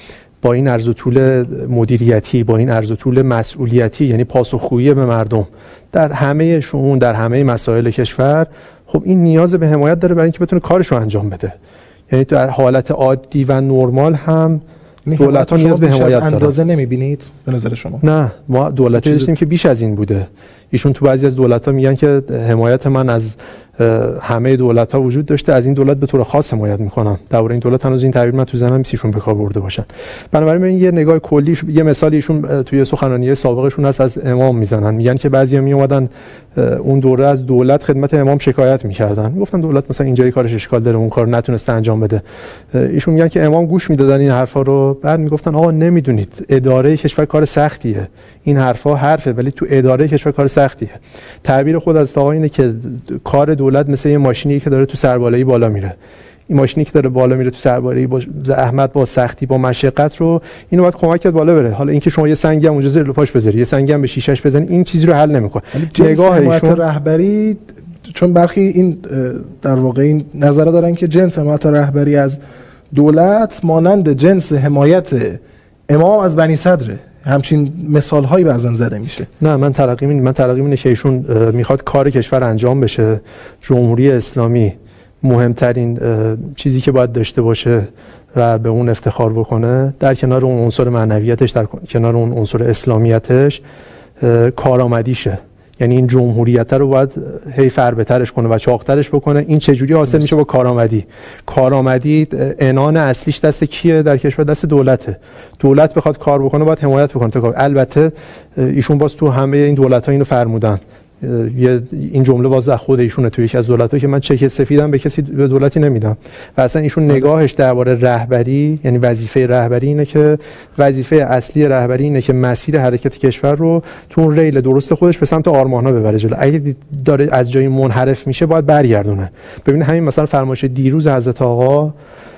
با این عرض و طول مدیریتی، با این عرض و طول مسئولیتی، یعنی پاسخگویی به مردم در همه شؤون، در همه مسائل کشور، خب این نیاز به حمایت داره برای اینکه بتونه کارش رو انجام بده. یعنی در حالت عادی و نرمال هم دولت ها نیاز به حمایت دارن. اندازه نمیبینید به نظر شما؟ نه، ما دولتی داشتیم که بیش از این بوده. ایشون تو بعضی از دولت ها میگن که حمایت من از همه دولت ها وجود داشته، از این دولت به طور خاص حمایت میکنم. درباره این دولت هنوز این تعبیر من تو ذهنم نیست ایشون به کار برده باشن. بنابراین این یه نگاه کلی، یه مثالی ایشون توی سخنرانی سابقشون هست از امام میزنن، میگن که بعضیا می اومدن اون دوره از دولت خدمت امام شکایت میکردن، میگفتن دولت مثلا اینجای کارش اشکال داره، اون کار نتونسته انجام بده. ایشون میگن که امام گوش میدادن این حرفا رو، بعد میگفتن آقا نمیدونید اداره کشور کار سختیه، این حرفا حرفه ولی تو اداره کشور کار سختیه. تعبیر خود از آقا اینه که کار دولت مثل یه ماشینی که داره تو سربالایی بالا میره. این ماشینی که داره بالا میره تو سربالایی با زحمت، با سختی، با مشقت رو، اینو باید کمک کرد بالا بره. حالا اینکه شما یه سنگی هم اونجا زیر پاش بذاری، یه سنگی هم به شیشه‌اش بزنی، این چیزی رو حل نمیکنه. نگاه ایشون رهبری، چون برخی این در واقع این نظر دارن که جنس حمایت رهبری از دولت مانند جنس حمایت امام از بنی صدره. همچین مثال هایی بعضن زده میشه. نه، من تلقیم این من تلقیم اینه که ایشون میخواد کار کشور انجام بشه. جمهوری اسلامی مهمترین چیزی که باید داشته باشه و به اون افتخار بکنه، در کنار اون عنصر معنویتش، در کنار اون عنصر اسلامیتش، کارآمدیشه. یعنی این جمهوریت رو باید هی فربه‌ترش کنه و چاق‌ترش بکنه. این چجوری حاصل میشه؟ با کارآمدی. کارآمدی عنان اصلیش دست کیه در کشور؟ دست دولته. دولت بخواد کار بکنه باید حمایت بکنه تا کار. البته ایشون باز تو همه این دولت‌ها اینو فرمودن. یه این جمله باز از خود ایشونه تو یکی از دولت‌ها که من چک سفیدم به کسی به دولتی نمیدم. و اصلا ایشون نگاهش درباره رهبری، یعنی وظیفه رهبری اینه که وظیفه اصلی رهبری اینه که مسیر حرکت کشور رو تو اون ریل درست خودش به سمت آرمان‌ها ببره جلو. اگه داره از جایی منحرف میشه باید برگردونه. ببینید همین مثلا فرمایش دیروز حضرت آقا،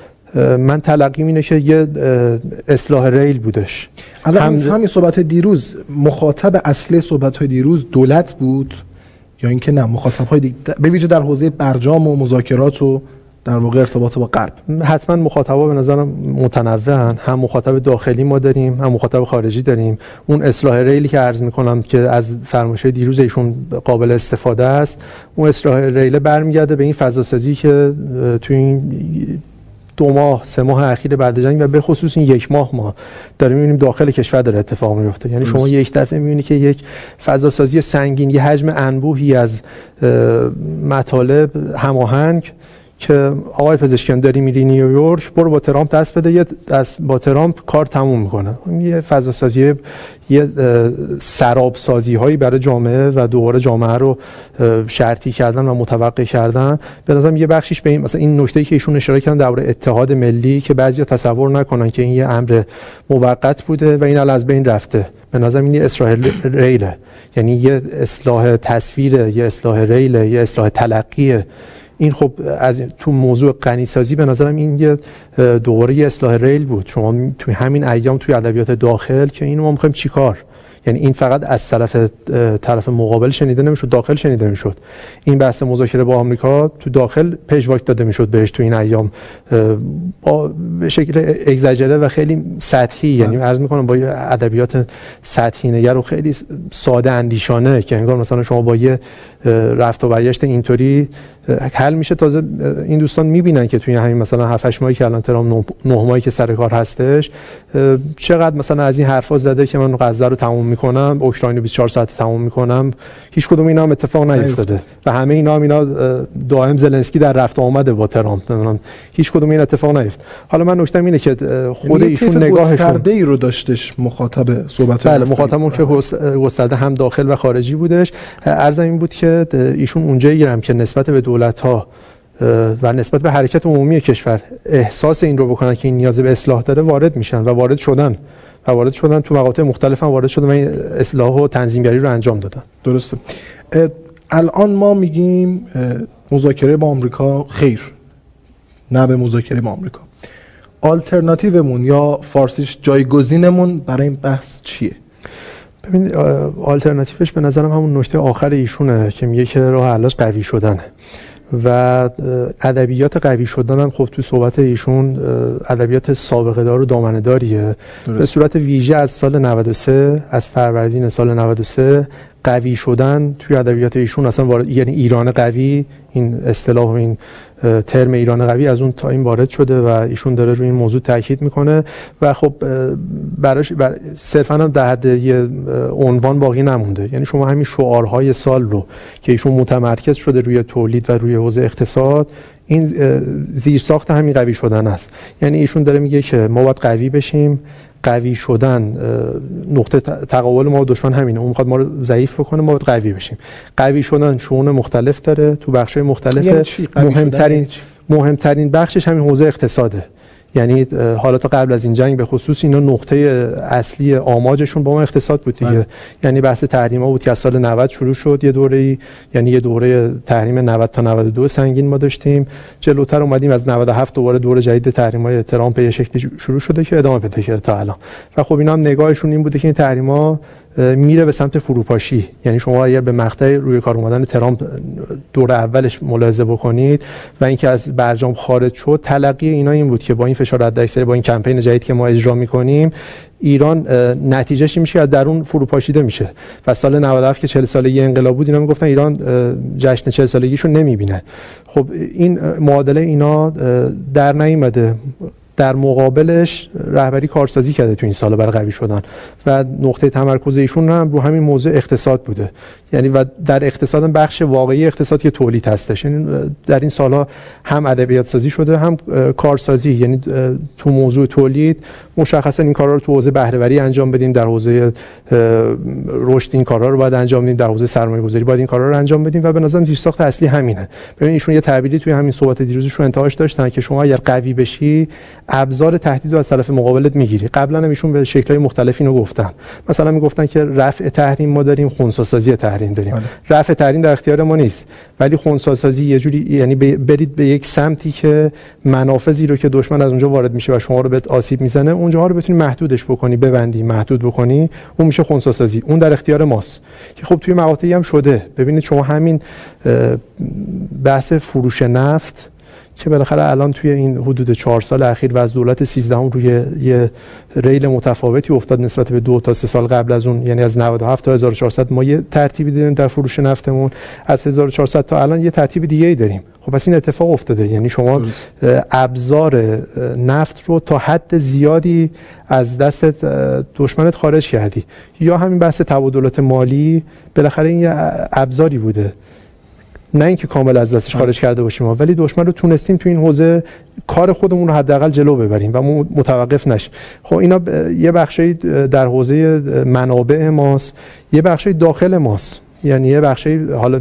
من تلقیم اینه که یه اصلاح ریل بودش. الان هم همین صحبت دیروز مخاطب اصلی صحبت‌های دیروز دولت بود یا اینکه نه مخاطب‌های دیگه به ویژه در حوزه برجام و مذاکرات و در واقع ارتباط با غرب؟ حتما مخاطبا به نظرم متنوعن. هم مخاطب داخلی ما داریم، هم مخاطب خارجی داریم. اون اصلاح ریلی که عرض می‌کنم که از فرمایش دیروز ایشون قابل استفاده است، اون اصلاح ریل برمیگرده به این فضاسازی که تو این دو ماه سه ماه اخیر بعد جنگ و به خصوص این یک ماه ما داریم می‌بینیم داخل کشور داره اتفاق میفته. یعنی شما یک دفعه می‌بینی که یک فضاسازی سنگین، یه حجم انبوهی از مطالب هماهنگ که آقای پزشکیان داری میری نیویورک، برو با ترامپ دست بده، یه دست با ترامپ کار تموم میکنه. یه فضاسازی، یه سرابسازی هایی برای جامعه و دوباره جامعه رو شرطی کردن و متوقع کردن. به نظرم یه بخشیش به این مثلا این نکته‌ای که ایشون اشاره کردن درباره اتحاد ملی که بعضیا تصور نکنن که این یه امر موقت بوده و این الان از بین رفته. به نظرم این اصلاح ریله، یعنی یه اصلاح تصویر، یه اصلاح ریله، یه اصلاح تلقیه. این خب از تو موضوع غنی‌سازی به نظرم این یه دوباره یه اصلاح ریل بود. شما توی همین ایام توی ادبیات داخل که اینو ما می‌خوایم چیکار، یعنی این فقط از طرف طرف مقابل شنیده نمیشد، داخل شنیده میشد. این بحث مذاکره با آمریکا تو داخل پژواک داده میشد بهش تو این ایام با به شکل اگزاجره و خیلی سطحی، یعنی عرض میکنم با ادبیات سطحی نگر و خیلی ساده اندیشانه که انگار مثلا شما با یه رفت و برگشت اینطوری حل میشه. تازه این دوستان میبینن که توی همین مثلا هفت هشت ماهی که الان ترام نه ماهی که سر کار هستش چقدر مثلا از این حرفا زده که من غزه رو تموم میکنم، اوکراین رو بیست و چهار ساعت تموم میکنم. هیچ کدوم اینا هم اتفاق نیفتاده و همه اینا هم اینا دائم زلنسکی در رفت و آمده با ترامپ، نمیدونم هیچ کدوم این اتفاق نیفت. حالا من نکتم اینه که خود ایشون نگاهشون گسترده‌ای رو داشتش مخاطب صحبت. بله، مخاطبمون که گسترده هم داخل و خارجی بودش. عرضم این بود که ایشون اونجایی گیرم که نسبت به دولت‌ها و نسبت به حرکت عمومی کشور احساس این رو بکنن که این نیاز به اصلاح داره، وارد میشن و وارد شدن و وارد شدن تو مقاطع مختلف هم وارد شدن و این اصلاح و تنظیمگری رو انجام دادن. درسته. الان ما میگیم مذاکره با آمریکا خیر، نه به مذاکره با آمریکا. آلترناتیومون یا فارسیش جایگزینمون برای این بحث چیه؟ ببین، آلترناتیوش به نظرم همون نکته آخر ایشونه که میگه که راه علاج قوی شدنه. و ادبیات قوی شدن هم خب تو صحبت ایشون ادبیات سابقه دار و دامنه داریه. به صورت ویژه از سال نود و سه، از فروردین سال نود و سه قوی شدن توی ادبیات ایشون اصلا وارد، یعنی ایران قوی، این اصطلاح و این ترم ایران قوی از اون تا این وارد شده و ایشون داره روی این موضوع تاکید میکنه و خب براش بر صرفا هم در حد یه عنوان باقی نمونده. یعنی شما همین شعارهای سال رو که ایشون متمرکز شده روی تولید و روی حوزه اقتصاد، این زیرساخت همین قوی شدن است. یعنی ایشون داره میگه که ما باید قوی بشیم. قوی شدن نقطه تقابل ما و دشمن همینه، اون میخواد ما رو ضعیف بکنه، ما باید قوی بشیم. قوی شدن شؤون مختلف داره، تو بخش‌های مختلف. مهمترین مهمترین بخشش همین حوزه اقتصاده. یعنی حالا تا قبل از این جنگ به خصوص اینا نقطه اصلی آماجشون با ما اقتصاد بود دیگه. یعنی بحث تحریما بود که از سال نود شروع شد یه دوره‌ای، یعنی یه دوره تحریم نود تا نود و دو سنگین ما داشتیم. جلوتر اومدیم از نود و هفت دوباره دوره جدید تحریم‌های ترامپ یه شکلی شروع شده که ادامه پیدا کرده تا الان. و خب اینا هم نگاهشون این بوده که این تحریما میره به سمت فروپاشی. یعنی شما اگر به مقطع روی کار اومدن ترامپ دور اولش ملاحظه بکنید و اینکه از برجام خارج شد، تلقی اینا این بود که با این فشار حداکثری، با این کمپین جدید که ما اجرا می‌کنیم، ایران نتیجهش این میشه که از درون فروپاشیده میشه. و سال نود و هفت که چهل سالگی انقلاب بود، اینا میگفتن ایران جشن چهل سالگیشو نمیبینه. خب این معادله اینا در نیامده. در مقابلش رهبری کارسازی کرده تو این سالا برای قوی شدن و نقطه تمرکز ایشون هم رو همین موضوع اقتصاد بوده. یعنی و در اقتصاد هم بخش واقعی اقتصاد که تولید هستش. یعنی در این سالها هم ادبیات سازی شده، هم کارسازی. یعنی تو موضوع تولید مشخصا این کارا رو تو حوزه بهره وری انجام بدیم، در حوزه رشد این کارا رو باید انجام بدیم، در حوزه سرمایه گذاری باید این کارا رو انجام بدیم و به نظرم زیرساخت اصلی همینه. ببین ایشون یه تعبیری توی همین صحبت دیروزشون انتهاش داشتن که شما اگر قوی بشی، ابزار تهدید رو از طرف مقابلت میگیری. قبلا هم ایشون به شکل‌های مختلف اینو گفتن. مثلا میگفتن که رفع تحریم ما داریم، خنثی‌سازی تحریم داریم. آه. رفع تحریم در اختیار ما نیست، ولی خنثی‌سازی یه جوری، یعنی برید به یک سمتی که منافذی رو که دشمن از اونجا وارد میشه و شما رو بهت آسیب میزنه، اونجاها رو بتونی محدودش بکنی، ببندی، محدود بکنی، اون میشه خنثی‌سازی. اون در اختیار ماست که خب توی مقاطعی هم شده. ببینید شما همین بحث فروش نفت که بالاخره الان توی این حدود چهار سال اخیر و از دولت سیزدهم روی یه ریل متفاوتی افتاد نسبت به دو تا سه سال قبل از اون. یعنی از نود و هفت تا هزار و چهارصد ما یه ترتیبی داریم در فروش نفتمون، از هزار و چهارصد تا الان یه ترتیب دیگه‌ای داریم. خب پس این اتفاق افتاده. یعنی شما ابزار نفت رو تا حد زیادی از دست دشمنت خارج کردی. یا همین بحث تبادلات مالی، بالاخره این یه ابزاری بوده، نه اینکه کامل از دستش خارج کرده باشیم، ولی دشمن رو تونستیم تو این حوزه کار خودمون رو حداقل جلو ببریم و متوقف نشیم. خب اینا یه بخشی در حوزه منابع ماست، یه بخشی داخل ماست. یعنی یه بخشی حالا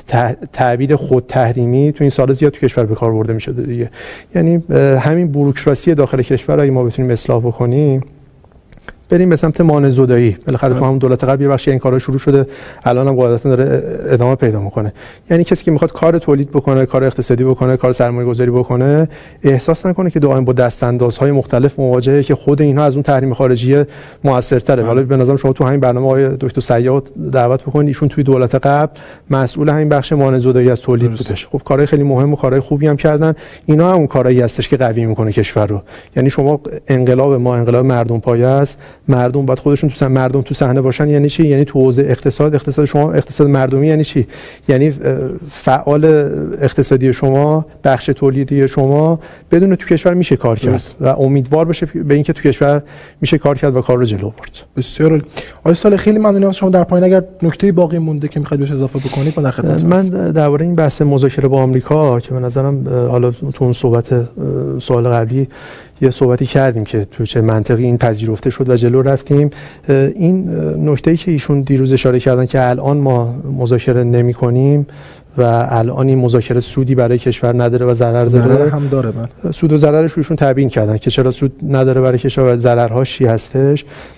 تعبیر خود تحریمی تو این سال زیاد تو کشور به کار برده میشه دیگه. یعنی همین بوروکراسی داخل کشور اگه ما بتونیم اصلاح بکنیم، بریم به سمت مانع زدایی. بالاخره تو همون دولت قبل یه بخشی این کارا شروع شده، الان هم قاعدتا داره ادامه پیدا میکنه. یعنی کسی که میخواد کار تولید بکنه، کار اقتصادی بکنه، کار سرمایه گذاری بکنه، احساس نکنه که دائما با دستاندازهای مختلف مواجهه که خود اینها از اون تحریم خارجی موثرتره. حالا به نظرم شما تو همین برنامه آقای دکتر سیاد دعوت بکنید، ایشون توی دولت قبل مسئول همین بخش مانع زدایی از تولید بودش. خب کارهای خیلی مهم و کارهای خوبی هم کردن. اینا هم اون کارهایی هستش که قوی میکنه کشور رو. یعنی شما انقلاب ما انقلاب مردم پایه است، مردم باید خودشون تو مردم تو صحنه باشن. یعنی چی؟ یعنی تو حوزه اقتصاد، اقتصاد شما اقتصاد مردمی یعنی چی؟ یعنی فعال اقتصادی شما، بخش تولیدی شما بدون تو کشور میشه کار کرد و امیدوار باشه به اینکه تو کشور میشه کار کرد و کار رو جلو برد. بسیار آقای صالح، خیلی ممنونم از شما. در پایین اگر نکته باقی مونده که میخواید بهش اضافه بکنید ما در خدمتتون. من درباره این بحث مذاکره با آمریکا که به نظرم حالا تو اون صحبت سوال قبلی یه صحبتی کردیم که تو چه منطقی این پذیرفته شد و جلو رفتیم. این نکته‌ای که ایشون دیروز اشاره کردن که الان ما مذاکره نمی‌کنیم و الان این مذاکره سودی برای کشور نداره و ضرر داره، ضرر هم داره. من سود و ضررش روشون تبیین کردن که چرا سود نداره برای کشور و ضررهاش چی هستش.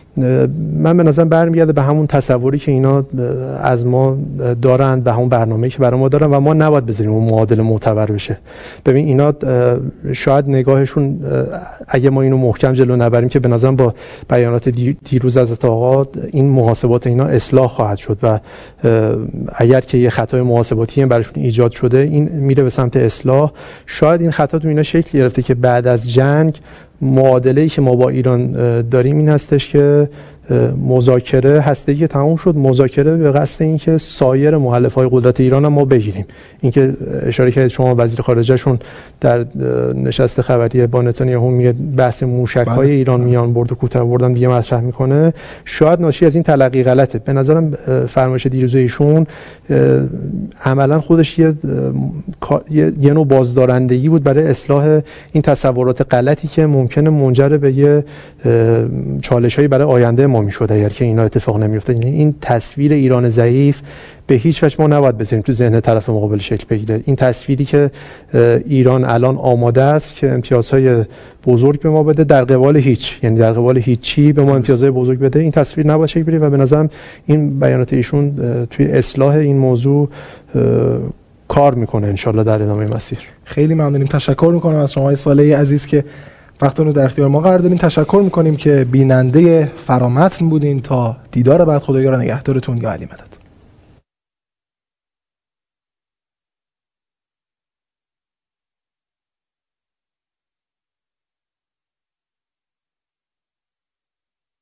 من به نظرم برمیگرده به همون تصوری که اینا از ما دارن، به همون برنامه‌ای که برای ما دارن و ما نباید بذاریم اون معادله معتبر بشه. ببین اینا شاید نگاهشون اگه ما اینو محکم جلو نبریم که به نظرم با بیانات دیروز از آقا این محاسبات اینا اصلاح خواهد شد و اگر که یه خطای محاسباتی هم براشون ایجاد شده این میره به سمت اصلاح. شاید این خطا تو اینا شکل گرفته که بعد از جنگ معادله‌ای که ما با ایران داریم این هستش که مذاکره هسته‌ای تموم شد، مذاکره به قصد اینکه سایر مؤلفه‌های قدرت ایران هم ما بگیریم. اینکه اشاره کردید شما وزیر خارجه‌شون در نشست خبری با نتانیاهو میگه بحث موشک‌های ایران میان برد و کوتاه بردن دیگه مطرح میکنه، شاید ناشی از این تلقی غلطه. به نظرم فرمایش دیروز ایشون عملاً خودش یه یه نوع بازدارندگی بود برای اصلاح این تصورات غلطی که ممکنه منجر به یه چالش‌هایی برای آینده ما میشد اگر که اینا اتفاق نمیافتاد. این تصویر ایران ضعیف به هیچ وجه ما نباید بذاریم تو ذهن طرف مقابل شکل بگیره. این تصویری که ایران الان آماده است که امتیازهای بزرگ به ما بده در قبال هیچ، یعنی در قبال هیچی به ما امتیازهای بزرگ بده، این تصویر نباید شکل بگیره و به نظرم این بیانات ایشون توی اصلاح این موضوع کار میکنه انشالله در ادامه مسیر. خیلی ممنونیم. تشکر میکنم از شما صالحی عزیز که وقتتون رو در اختیار ما قرار دادین. تشکر میکنیم که بیننده فرامتن بودین. تا دیدار بعد، خدایا نگهدارتون. یا علی مدد.